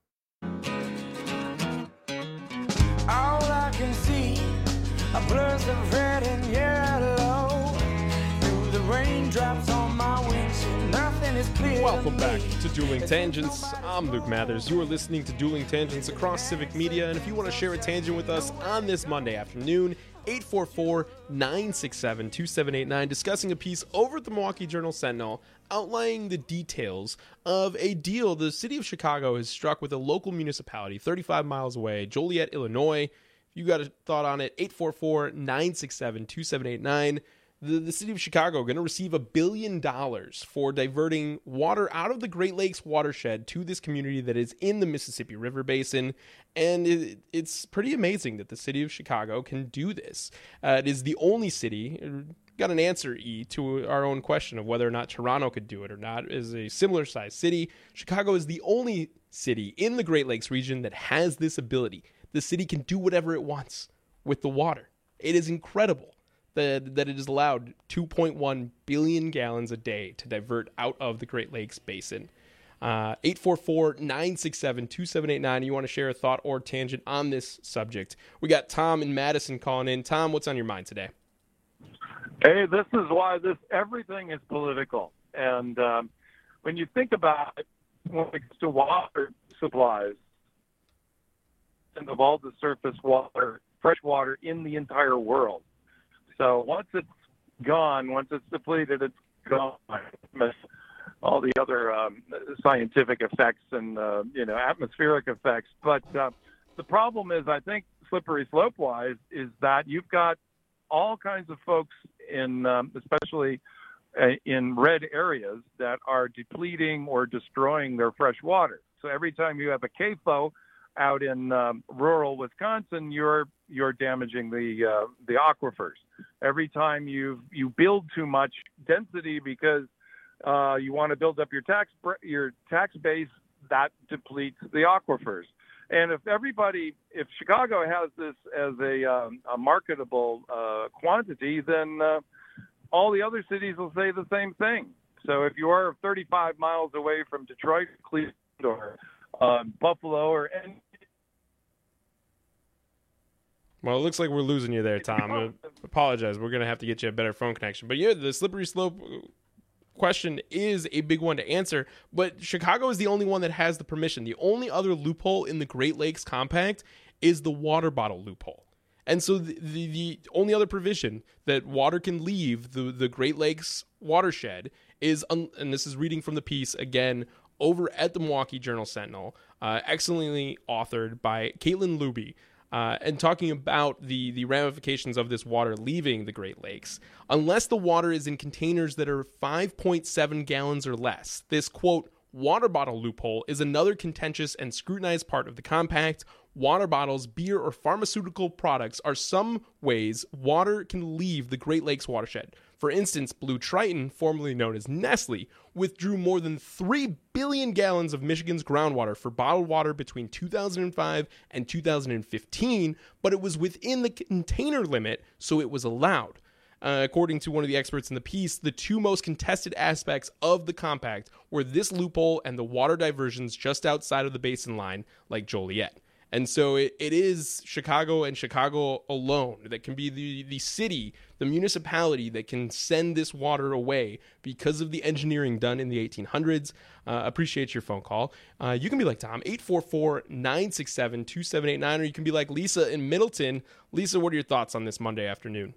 All I can see are blurs of red and yellow through the raindrops on my wings. Nothing is clear. Welcome back to Dueling Tangents. I'm Luke Mathers. You are listening to Dueling Tangents across Civic Media, and if you want to share a tangent with us on this Monday afternoon, eight four four, nine six seven, two seven eight nine, discussing a piece over at the Milwaukee Journal-Sentinel outlining the details of a deal the city of Chicago has struck with a local municipality thirty-five miles away, Joliet, Illinois. If you got a thought on it, eight four four, nine six seven, two seven eight nine. The, the city of Chicago going to receive a billion dollars for diverting water out of the Great Lakes watershed to this community that is in the Mississippi River Basin. And it, it's pretty amazing that the city of Chicago can do this. Uh, it is the only city, got an answer, E, to our own question of whether or not Toronto could do it or not. Is a similar sized city. Chicago is the only city in the Great Lakes region that has this ability. The city can do whatever it wants with the water. It is incredible that, that it is allowed two point one billion gallons a day to divert out of the Great Lakes Basin. Uh, eight four four, nine six seven, two seven eight nine. You want to share a thought or tangent on this subject? We got Tom and Madison calling in. Tom, what's on your mind today? Hey, this is why this everything is political. And um, when you think about it, when it comes to water supplies, percent of all the surface water, fresh water in the entire world. So once it's gone, once it's depleted, it's gone. All the other um, scientific effects and, uh, you know, atmospheric effects. But uh, the problem is, I think, slippery slope-wise, is that you've got all kinds of folks in, um, especially uh, in red areas, that are depleting or destroying their fresh water. So every time you have a C A F O out in um, rural Wisconsin, you're you're damaging the uh, the aquifers. Every time you you build too much density because uh, you want to build up your tax your tax base, that depletes the aquifers. And if everybody, if Chicago has this as a, um, a marketable uh, quantity, then uh, all the other cities will say the same thing. So if you are thirty-five miles away from Detroit, Cleveland, or uh, Buffalo, or any. Well, it looks like we're losing you there, Tom. I apologize. We're going to have to get you a better phone connection. But yeah, the slippery slope question is a big one to answer, but Chicago is the only one that has the permission. The only other loophole in the Great Lakes Compact is the water bottle loophole. And so the, the, the only other provision that water can leave the, the Great Lakes watershed is, un, and this is reading from the piece again over at the Milwaukee Journal-Sentinel, uh, excellently authored by Caitlin Luby, Uh, and talking about the, the ramifications of this water leaving the Great Lakes. Unless the water is in containers that are five point seven gallons or less, this, quote, water bottle loophole is another contentious and scrutinized part of the compact. Water bottles, beer, or pharmaceutical products are some ways water can leave the Great Lakes watershed. For instance, Blue Triton, formerly known as Nestle, withdrew more than three billion gallons of Michigan's groundwater for bottled water between two thousand five and two thousand fifteen, but it was within the container limit, so it was allowed. Uh, according to one of the experts in the piece, the two most contested aspects of the compact were this loophole and the water diversions just outside of the basin line, like Joliet. And so it, it is Chicago and Chicago alone that can be the, the city, the municipality that can send this water away because of the engineering done in the eighteen hundreds. Uh, appreciate your phone call. Uh, you can be like Tom, eight four four, nine six seven, two seven eight nine, or you can be like Lisa in Middleton. Lisa, what are your thoughts on this Monday afternoon?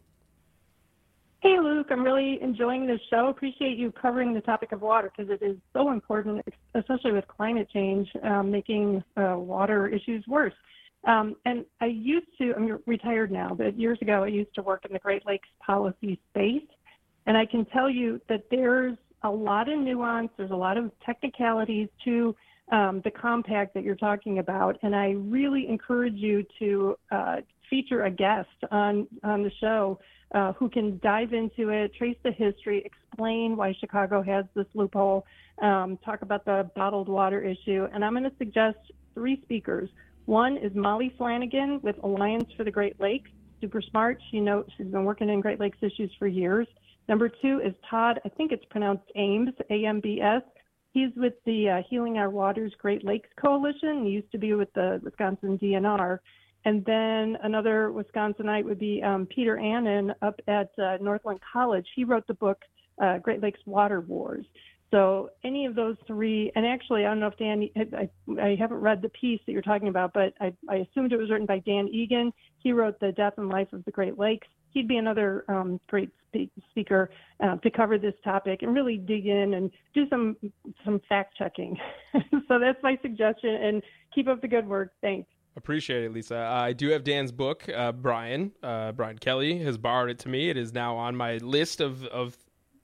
Hey, Luke, I'm really enjoying this show. Appreciate you covering the topic of water because it is so important, especially with climate change, um, making uh, water issues worse. Um, and I used to, I'm retired now, but years ago I used to work in the Great Lakes policy space. And I can tell you that there's a lot of nuance, there's a lot of technicalities to um, the compact that you're talking about. And I really encourage you to uh, feature a guest on, on the show Uh, who can dive into it, trace the history, explain why Chicago has this loophole, um, talk about the bottled water issue. And I'm going to suggest three speakers. One is Molly Flanagan with Alliance for the Great Lakes, super smart. She knows, she's been working in Great Lakes issues for years. Number two is Todd, I think it's pronounced Ames, A M B S. He's with the uh, Healing Our Waters Great Lakes Coalition. He used to be with the Wisconsin D N R. And then another Wisconsinite would be um, Peter Annan up at uh, Northland College. He wrote the book, uh, Great Lakes Water Wars. So any of those three, and actually, I don't know if Dan, I, I haven't read the piece that you're talking about, but I, I assumed it was written by Dan Egan. He wrote The Death and Life of the Great Lakes. He'd be another um, great spe- speaker uh, to cover this topic and really dig in and do some some fact checking. So that's my suggestion, and keep up the good work. Thanks. Appreciate it, Lisa. Uh, I do have Dan's book. Uh, Brian, uh, Brian Kelly has borrowed it to me. It is now on my list of, of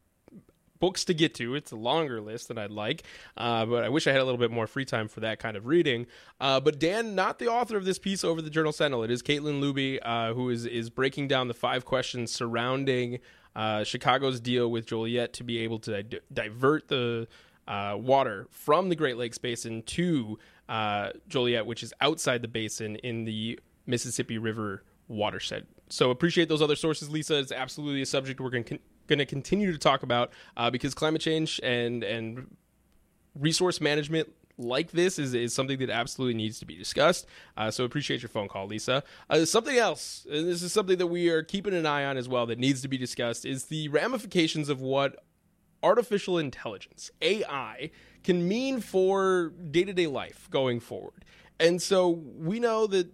books to get to. It's a longer list than I'd like, uh, but I wish I had a little bit more free time for that kind of reading. Uh, but Dan, not the author of this piece over the Journal-Sentinel. It is Caitlin Luby, uh, who is, is breaking down the five questions surrounding uh, Chicago's deal with Joliet to be able to di- divert the uh, water from the Great Lakes Basin to Uh, Joliet, which is outside the basin in the Mississippi River watershed. So appreciate those other sources, Lisa. It's absolutely a subject we're going con- to continue to talk about uh, because climate change and and resource management like this is, is something that absolutely needs to be discussed. Uh, so appreciate your phone call, Lisa. Uh, something else, and this is something that we are keeping an eye on as well that needs to be discussed, is the ramifications of what artificial intelligence, A I, can mean for day-to-day life going forward. And so we know that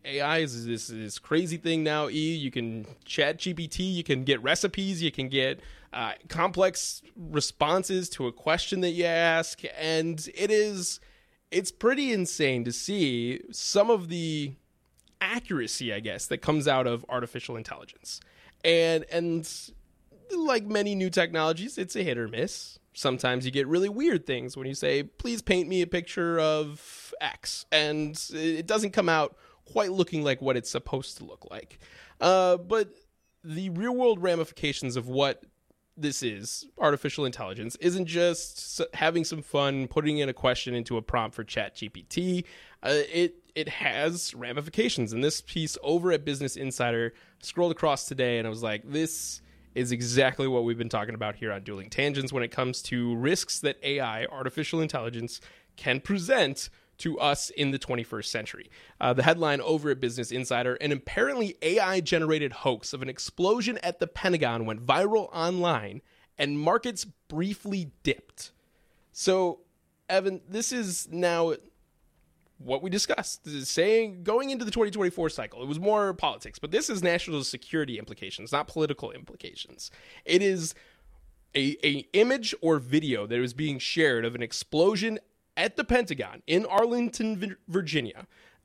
A I is this this crazy thing now. E, you can chat G P T, you can get recipes, you can get uh, complex responses to a question that you ask, and it is it's pretty insane to see some of the accuracy, I guess, that comes out of artificial intelligence. And and like many new technologies, it's a hit or miss. Sometimes you get really weird things when you say, please paint me a picture of X, and it doesn't come out quite looking like what it's supposed to look like. Uh, but the real world ramifications of what this is, artificial intelligence, isn't just having some fun putting in a question into a prompt for ChatGPT. Uh, it it has ramifications. And this piece over at Business Insider, scrolled across today and I was like, this is exactly what we've been talking about here on Dueling Tangents when it comes to risks that A I, artificial intelligence, can present to us in the twenty-first century. Uh, the headline over at Business Insider, an apparently A I-generated hoax of an explosion at the Pentagon went viral online and markets briefly dipped. So, Evan, this is now what we discussed. This is saying, going into the twenty twenty-four cycle, it was more politics, but this is national security implications, not political implications. It is a, a image or video that was being shared of an explosion at the Pentagon in Arlington, Virginia,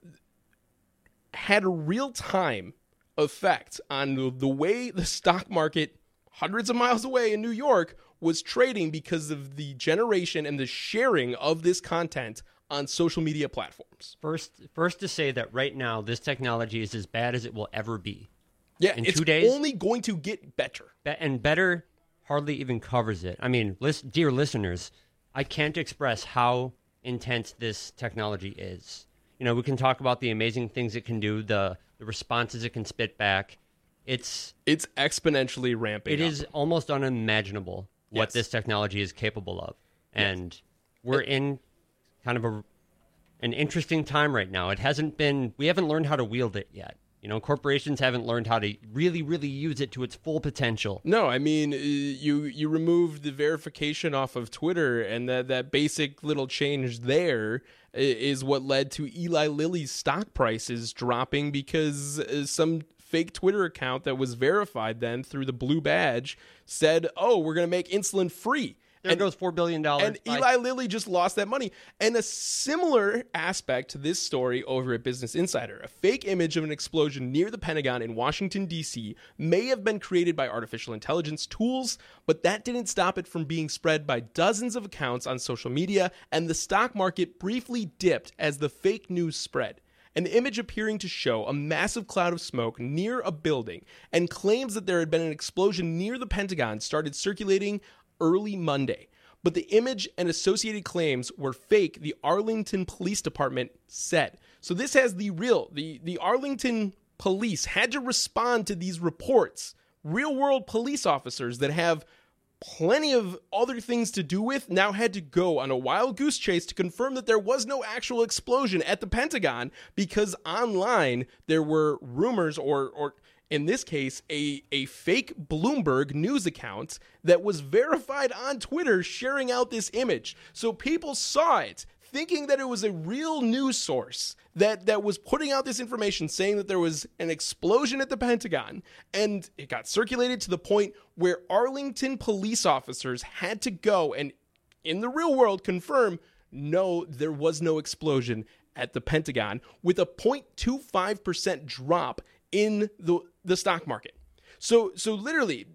had a real-time effect on the, the way the stock market hundreds of miles away in New York was trading because of the generation and the sharing of this content on social media platforms. First, first to say that right now this technology is as bad as it will ever be. Yeah, in it's two days, only going to get better. And better hardly even covers it. I mean, list, dear listeners, I can't express how intense this technology is. You know, we can talk about the amazing things it can do, the, the responses it can spit back. It's it's exponentially ramping It up. is almost unimaginable what Yes. this technology is capable of. And we're in kind of a an interesting time right now. It hasn't been, we haven't learned how to wield it yet. You know, corporations haven't learned how to really, really use it to its full potential. No, I mean, uh, you you removed the verification off of Twitter, and that, that basic little change there i- is what led to Eli Lilly's stock prices dropping because uh, some fake Twitter account that was verified then through the blue badge said, oh, we're going to make insulin free. There and, goes four billion dollars. And Eli Lilly just lost that money. And a similar aspect to this story over at Business Insider. A fake image of an explosion near the Pentagon in Washington, D C may have been created by artificial intelligence tools, but that didn't stop it from being spread by dozens of accounts on social media, and the stock market briefly dipped as the fake news spread. An image appearing to show a massive cloud of smoke near a building and claims that there had been an explosion near the Pentagon started circulating early Monday. But the image and associated claims were fake, the Arlington Police Department said. So this has the real, the, the Arlington police had to respond to these reports. Real world police officers that have plenty of other things to do with now had to go on a wild goose chase to confirm that there was no actual explosion at the Pentagon because online there were rumors or or in this case, a, a fake Bloomberg news account that was verified on Twitter sharing out this image. So people saw it, thinking that it was a real news source that, that was putting out this information saying that there was an explosion at the Pentagon. And it got circulated to the point where Arlington police officers had to go and, in the real world, confirm, no, there was no explosion at the Pentagon, with a zero point two five percent drop in the the stock market. So so literally,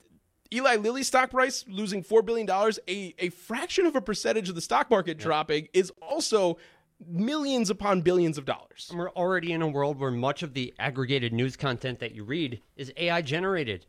Eli Lilly's stock price losing four billion dollars, a, a fraction of a percentage of the stock market yeah. dropping is also millions upon billions of dollars. And we're already in a world where much of the aggregated news content that you read is A I generated.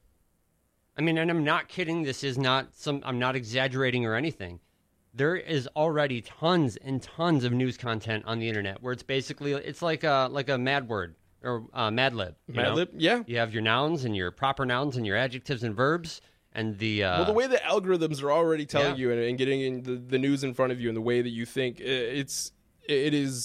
I mean, and I'm not kidding. This is not some, I'm not exaggerating or anything. There is already tons and tons of news content on the internet where it's basically, it's like a, like a mad word. Or uh, Mad Lib. Mad Lib, yeah. You have your nouns and your proper nouns and your adjectives and verbs and the... Uh, well, the way the algorithms are already telling yeah. you and, and getting in the, the news in front of you and the way that you think, it's it is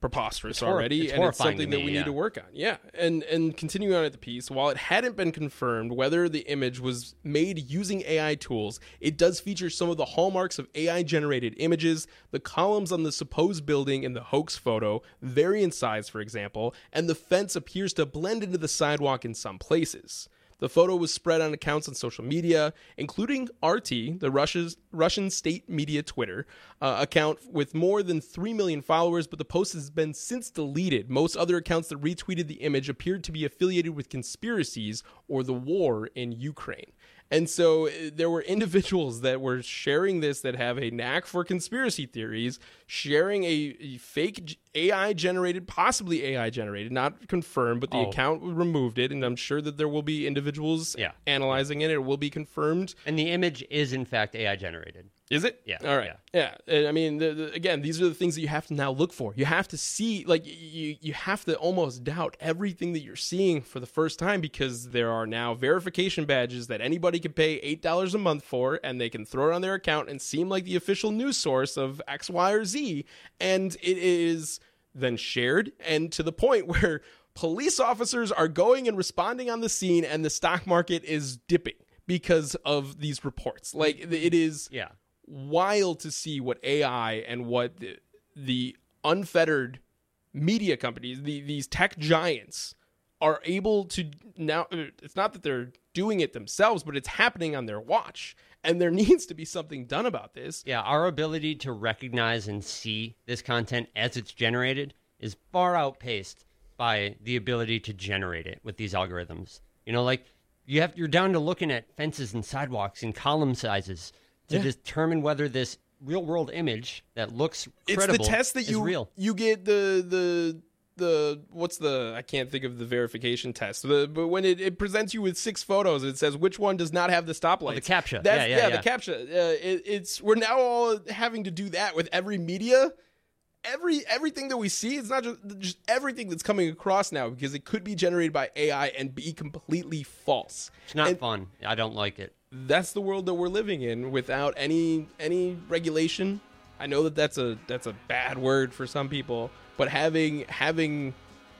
preposterous It's hor- already, it's and it's horrifying something to that me, we yeah. need to work on. Yeah, and and continuing on at the piece, while it hadn't been confirmed whether the image was made using A I tools, it does feature some of the hallmarks of A I-generated images. The columns on the supposed building in the hoax photo vary in size, for example, and the fence appears to blend into the sidewalk in some places. The photo was spread on accounts on social media, including R T, the Russia's, Russian state media Twitter uh, account with more than three million followers, but the post has been since deleted. Most other accounts that retweeted the image appeared to be affiliated with conspiracies or the war in Ukraine. And so uh, there were individuals that were sharing this that have a knack for conspiracy theories, sharing a, a fake A I-generated, possibly A I-generated, not confirmed, but the Oh. account removed it, and I'm sure that there will be individuals Yeah. analyzing it. It will be confirmed. And the image is, in fact, A I-generated. Is it? Yeah. All right. Yeah. And I mean, the, the, again, these are the things that you have to now look for. You have to see, like, you you have to almost doubt everything that you're seeing for the first time, because there are now verification badges that anybody can pay eight dollars a month for, and they can throw it on their account and seem like the official news source of X, Y, or Z. And it is then shared, and to the point where police officers are going and responding on the scene, and the stock market is dipping because of these reports. Like, it is yeah. wild to see what A I and what the, the unfettered media companies, the, these tech giants, are able to now. It's not that they're doing it themselves, but it's happening on their watch. And there needs to be something done about this. Yeah, our ability to recognize and see this content as it's generated is far outpaced by the ability to generate it with these algorithms. You know, like you have you're down to looking at fences and sidewalks and column sizes to Yeah. determine whether this real world image that looks credible It's the test that is you real. you get the the the what's the I can't think of the verification test. The, but when it, it presents you with six photos, it says which one does not have the stoplights. Oh, the CAPTCHA. That's, Yeah, yeah, the yeah. CAPTCHA. Uh, it, it's we're now all having to do that with every media. Every everything that we see, it's not just just everything that's coming across now, because it could be generated by A I and be completely false. It's not And fun. I don't like it. that's the world that we're living in without any any regulation. I know that that's a that's a bad word for some people, but having having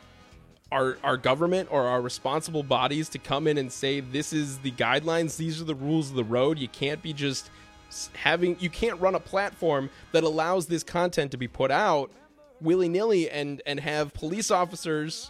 our our government or our responsible bodies to come in and say this is the guidelines, these are the rules of the road. You can't be just having you can't run a platform that allows this content to be put out willy-nilly and and have police officers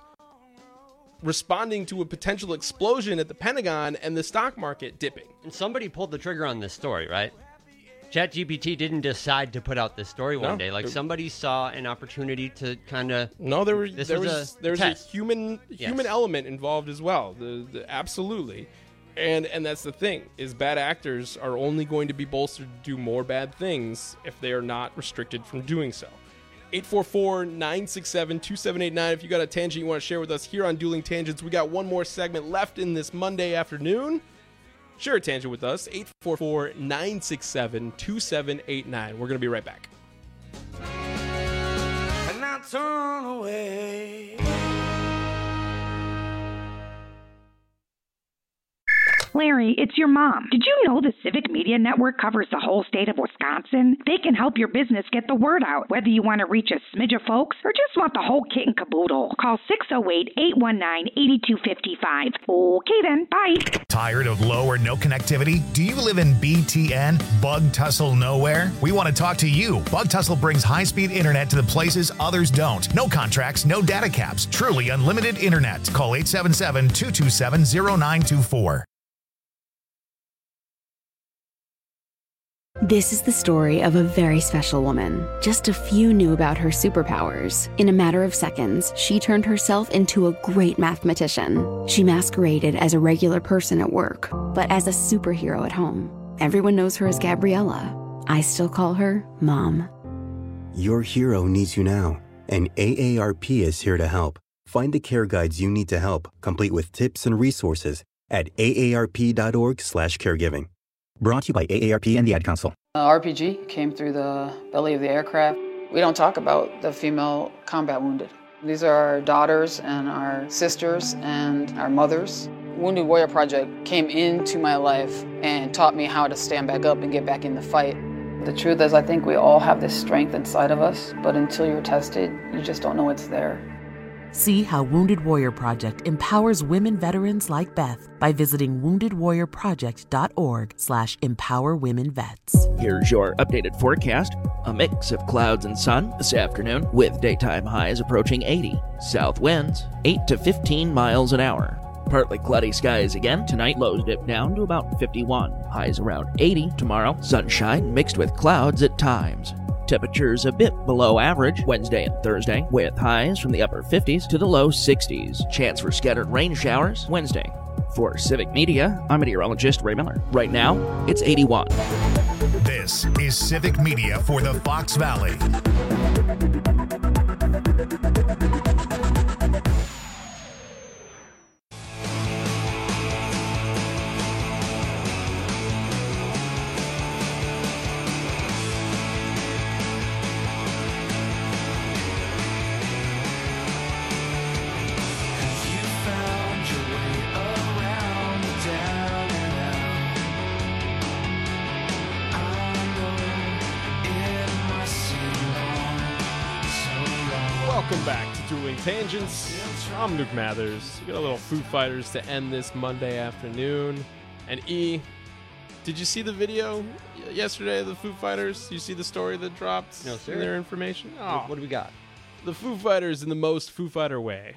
responding to a potential explosion at the Pentagon and the stock market dipping. And somebody pulled the trigger on this story, right? ChatGPT didn't decide to put out this story one No. day. Like somebody saw an opportunity to kind of No, there was this there was, was, a there was test. a human Yes. human element involved as well. The, the absolutely, and and that's the thing is bad actors are only going to be bolstered to do more bad things if they are not restricted from doing so. eight four four, nine six seven, two seven eight nine. If you got a tangent you want to share with us here on Dueling Tangents, we got one more segment left in this Monday afternoon. Share a tangent with us, eight four four, nine six seven, two seven eight nine. We're going to be right back. And I turn away. Larry, it's your mom. Did you know the Civic Media Network covers the whole state of Wisconsin? They can help your business get the word out, whether you want to reach a smidge of folks or just want the whole kit and caboodle. Call six oh eight, eight one nine, eight two five five. Okay then, bye. Tired of low or no connectivity? Do you live in B T N? Bug Tussle Nowhere? We want to talk to you. Bug Tussle brings high-speed internet to the places others don't. No contracts, no data caps. Truly unlimited internet. Call eight seven seven, two two seven, zero nine two four. This is the story of a very special woman. Just a few knew about her superpowers. In a matter of seconds, she turned herself into a great mathematician. She masqueraded as a regular person at work, but as a superhero at home. Everyone knows her as Gabriella. I still call her Mom. Your hero needs you now, and A A R P is here to help. Find the care guides you need to help, complete with tips and resources at A A R P dot org slash caregiving. Brought to you by A A R P and the Ad Council. Uh, R P G came through the belly of the aircraft. We don't talk about the female combat wounded. These are our daughters and our sisters and our mothers. Wounded Warrior Project came into my life and taught me how to stand back up and get back in the fight. The truth is, I think we all have this strength inside of us, but until you're tested, you just don't know it's there. See how Wounded Warrior Project empowers women veterans like Beth by visiting wounded warrior project dot org slash empower women vets. Here's your updated forecast. A mix of clouds and sun this afternoon with daytime highs approaching eighty. South winds eight to fifteen miles an hour. Partly cloudy skies again. Tonight, lows dip down to about fifty-one. Highs around eighty tomorrow. Sunshine mixed with clouds at times. Temperatures a bit below average Wednesday and Thursday, with highs from the upper fifties to the low sixties. Chance for scattered rain showers Wednesday. For Civic Media, I'm meteorologist Ray Miller. Right now, it's eighty-one. This is Civic Media for the Fox Valley. Welcome back to Dueling Tangents. I'm Luke Mathers. We got a little Foo Fighters to end this Monday afternoon. And E, did you see the video yesterday of the Foo Fighters? You see the story that dropped? No, sir. In their information? Oh. What, what do we got? The Foo Fighters, in the most Foo Fighter way,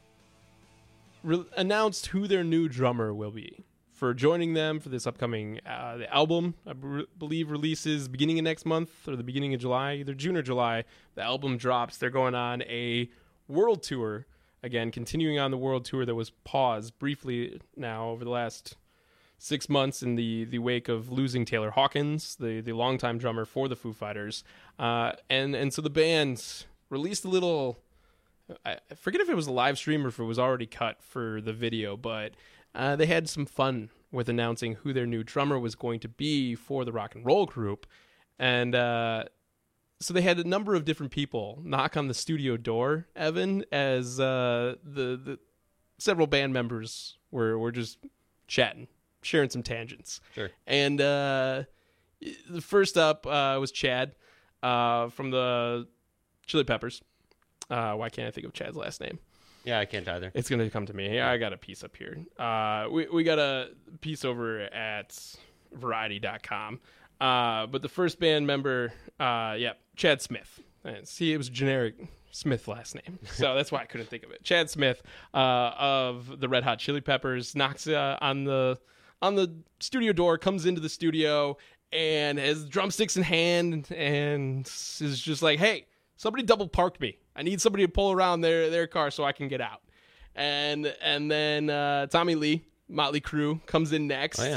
re- announced who their new drummer will be for joining them for this upcoming uh, the album. I b- believe releases beginning of next month or the beginning of July, either June or July. The album drops. They're going on a world tour again, continuing on the world tour that was paused briefly now over the last six months in the, the wake of losing Taylor Hawkins, the the longtime drummer for the Foo Fighters, uh, and and so the band released a little. I forget if it was a live stream or if it was already cut for the video, but uh, they had some fun with announcing who their new drummer was going to be for the rock and roll group. And uh, so they had a number of different people knock on the studio door, Evan, as uh, the, the several band members were, were just chatting, sharing some tangents. Sure. And uh, the first up uh, was Chad uh, from the Chili Peppers. Uh, why can't I think of Chad's last name? Yeah, I can't either. It's going to come to me. Yeah, I got a piece up here. Uh, we, we got a piece over at variety dot com. Uh, but the first band member, uh, yeah, Chad Smith. And see, it was generic Smith last name. So that's why I couldn't think of it. Chad Smith uh, of the Red Hot Chili Peppers knocks uh, on the on the studio door, comes into the studio, and has drumsticks in hand, and is just like, hey, somebody double parked me. I need somebody to pull around their, their car so I can get out. And and then uh, Tommy Lee, Motley Crue, comes in next. Oh, yeah.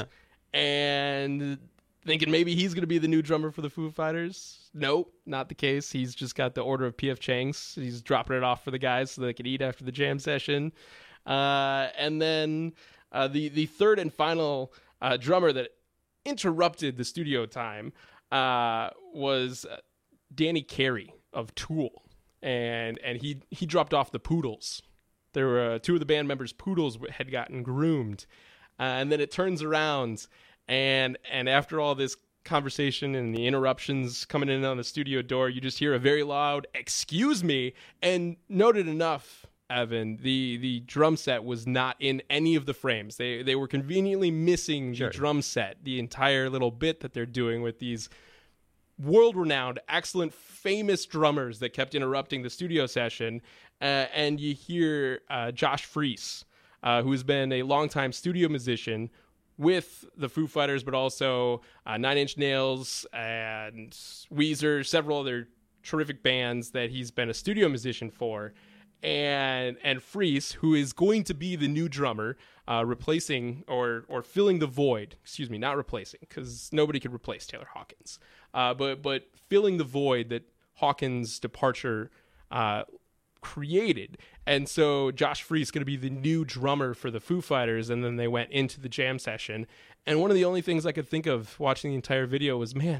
And thinking maybe he's going to be the new drummer for the Foo Fighters. Nope, not the case. He's just got the order of P F Chang's. He's dropping it off for the guys so they can eat after the jam session. Uh, and then uh, the, the third and final uh, drummer that interrupted the studio time uh, was Danny Carey of Tool. And and he, he dropped off the Poodles. There were uh, two of the band members' Poodles had gotten groomed. Uh, and then it turns around, and and after all this conversation and the interruptions coming in on the studio door, you just hear a very loud, excuse me. And noted enough, Evan, the, the drum set was not in any of the frames. They, they were conveniently missing the Sure. drum set, the entire little bit that they're doing with these world-renowned, excellent, famous drummers that kept interrupting the studio session. Uh, and you hear uh, Josh Freese, uh, who's been a longtime studio musician with the Foo Fighters, but also uh, Nine Inch Nails and Weezer, several other terrific bands that he's been a studio musician for. And and Freese, who is going to be the new drummer, uh, replacing or or filling the void. Excuse me, not replacing, because nobody could replace Taylor Hawkins. Uh, but but filling the void that Hawkins' departure uh, created. And so Josh Freese is going to be the new drummer for the Foo Fighters. And then they went into the jam session. And one of the only things I could think of watching the entire video was, man,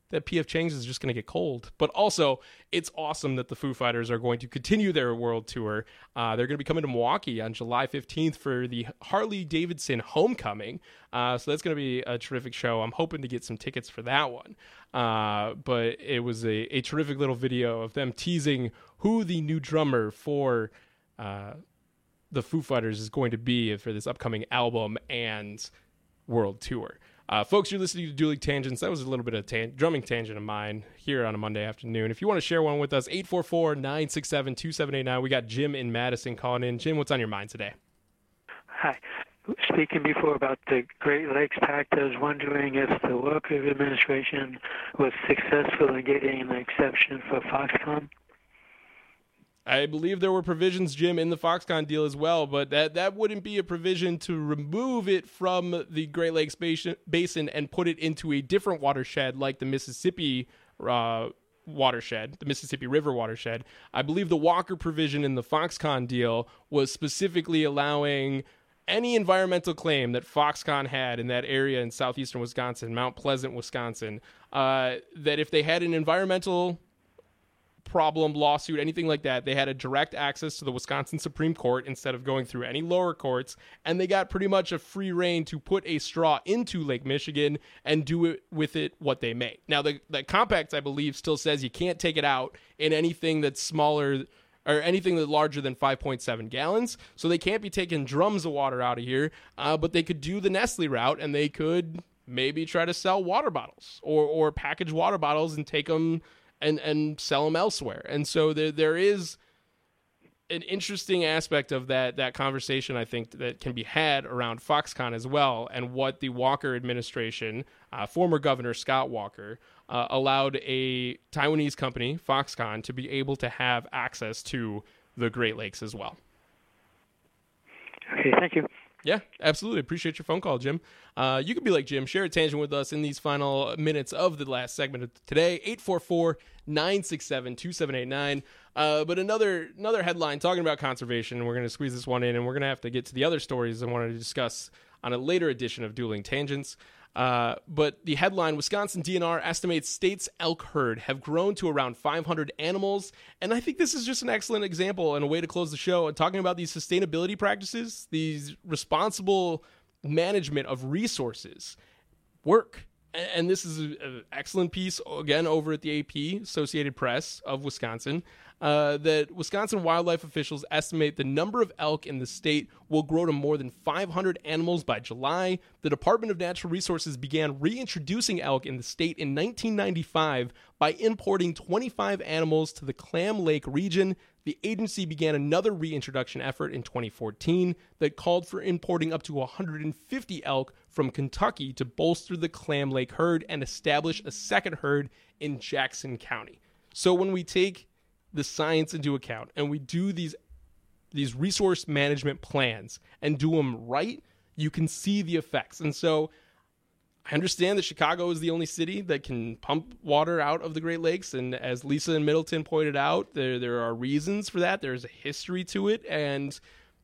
that P F Chang's is just going to get cold. But also, it's awesome that the Foo Fighters are going to continue their world tour. Uh, they're going to be coming to Milwaukee on July fifteenth for the Harley-Davidson Homecoming. Uh, so that's going to be a terrific show. I'm hoping to get some tickets for that one. Uh, but it was a, a terrific little video of them teasing who the new drummer for uh, the Foo Fighters is going to be for this upcoming album and world tour. Uh, folks, you're listening to Dueling Tangents. That was a little bit of a tan- drumming tangent of mine here on a Monday afternoon. If you want to share one with us, eight four four, nine six seven, two seven eight nine. We got Jim in Madison calling in. Jim, what's on your mind today? Hi. Speaking before about the Great Lakes Pact, I was wondering if the Walker administration was successful in getting an exception for Foxconn. I believe there were provisions, Jim, in the Foxconn deal as well, but that, that wouldn't be a provision to remove it from the Great Lakes Basin and put it into a different watershed like the Mississippi uh, watershed, the Mississippi River watershed. I believe the Walker provision in the Foxconn deal was specifically allowing any environmental claim that Foxconn had in that area in southeastern Wisconsin, Mount Pleasant, Wisconsin, uh, that if they had an environmental problem, lawsuit, anything like that, they had a direct access to the Wisconsin Supreme Court instead of going through any lower courts, and they got pretty much a free reign to put a straw into Lake Michigan and do it with it what they may. Now, the, the compact, I believe, still says you can't take it out in anything that's smaller or anything that's larger than five point seven gallons, so they can't be taking drums of water out of here, uh, but they could do the Nestle route, and they could maybe try to sell water bottles or, or package water bottles and take them and and sell them elsewhere. And so there there is an interesting aspect of that that conversation, I think, that can be had around Foxconn as well, and what the Walker administration, uh, former Governor Scott Walker, uh, allowed a Taiwanese company, Foxconn, to be able to have access to the Great Lakes as well. Okay, thank you. Yeah, absolutely. Appreciate your phone call, Jim. Uh, you can be like Jim. Share a tangent with us in these final minutes of the last segment of today. eight four four, nine six seven, two seven eight nine. Uh, but another another headline talking about conservation. We're going to squeeze this one in, and we're going to have to get to the other stories I wanted to discuss on a later edition of Dueling Tangents. Uh, but the headline, Wisconsin D N R estimates state's elk herd have grown to around five hundred animals. And I think this is just an excellent example and a way to close the show, talking about these sustainability practices, these responsible management of resources work. And this is an excellent piece, again, over at the A P, Associated Press of Wisconsin, uh, that Wisconsin wildlife officials estimate the number of elk in the state will grow to more than five hundred animals by July. The Department of Natural Resources began reintroducing elk in the state in nineteen ninety-five by importing twenty-five animals to the Clam Lake region. The agency began another reintroduction effort in twenty fourteen that called for importing up to one hundred fifty elk from Kentucky to bolster the Clam Lake herd and establish a second herd in Jackson County. So when we take the science into account and we do these these resource management plans and do them right, you can see the effects. And so I understand that Chicago is the only city that can pump water out of the Great Lakes. And as Lisa in Middleton pointed out, there, there are reasons for that. There's a history to it, and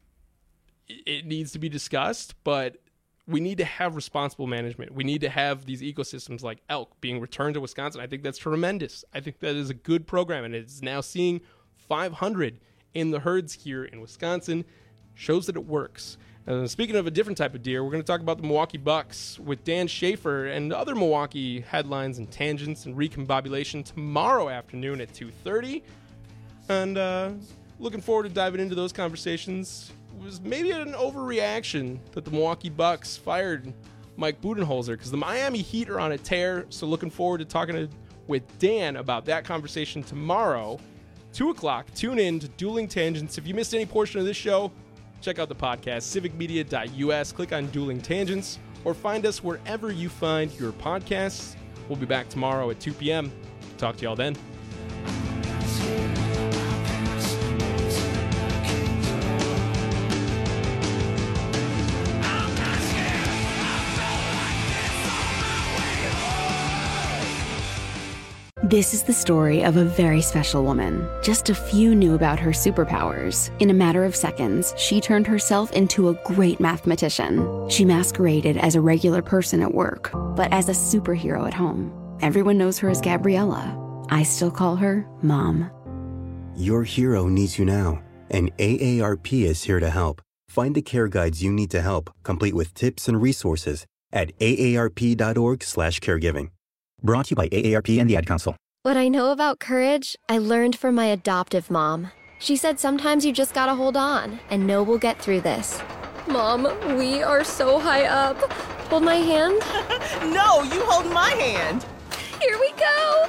it needs to be discussed. But we need to have responsible management. We need to have these ecosystems like elk being returned to Wisconsin. I think that's tremendous. I think that is a good program, and it's now seeing five hundred in the herds here in Wisconsin. Shows that it works. Uh, speaking of a different type of deer, we're going to talk about the Milwaukee Bucks with Dan Schaefer and other Milwaukee headlines and tangents and recombobulation tomorrow afternoon at two thirty. And uh, looking forward to diving into those conversations. It was maybe an overreaction that the Milwaukee Bucks fired Mike Budenholzer because the Miami Heat are on a tear. So looking forward to talking to, with Dan about that conversation tomorrow. two o'clock, tune in to Dueling Tangents. If you missed any portion of this show, check out the podcast, civic media dot u s. Click on Dueling Tangents, or find us wherever you find your podcasts. We'll be back tomorrow at two p.m. Talk to y'all then. This is the story of a very special woman. Just a few knew about her superpowers. In a matter of seconds, she turned herself into a great mathematician. She masqueraded as a regular person at work, but as a superhero at home. Everyone knows her as Gabriella. I still call her Mom. Your hero needs you now, and A A R P is here to help. Find the care guides you need to help, complete with tips and resources at A A R P dot org slash caregiving. Brought to you by A A R P and the Ad Council. What I know about courage, I learned from my adoptive mom. She said sometimes you just gotta hold on and know we'll get through this. Mom, we are so high up. Hold my hand. No, you hold my hand. Here we go.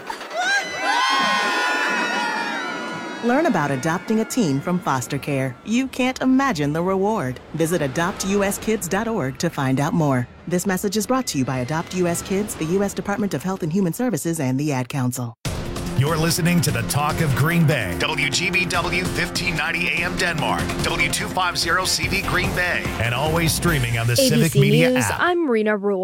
Learn about adopting a teen from foster care. You can't imagine the reward. Visit adopt U S kids dot org to find out more. This message is brought to you by Adopt U S Kids, the U S Department of Health and Human Services, and the Ad Council. You're listening to the Talk of Green Bay. W G B W fifteen ninety A M Denmark. W two fifty C V Green Bay. And always streaming on the A B C Civic Media News, app. I'm Rena Rule.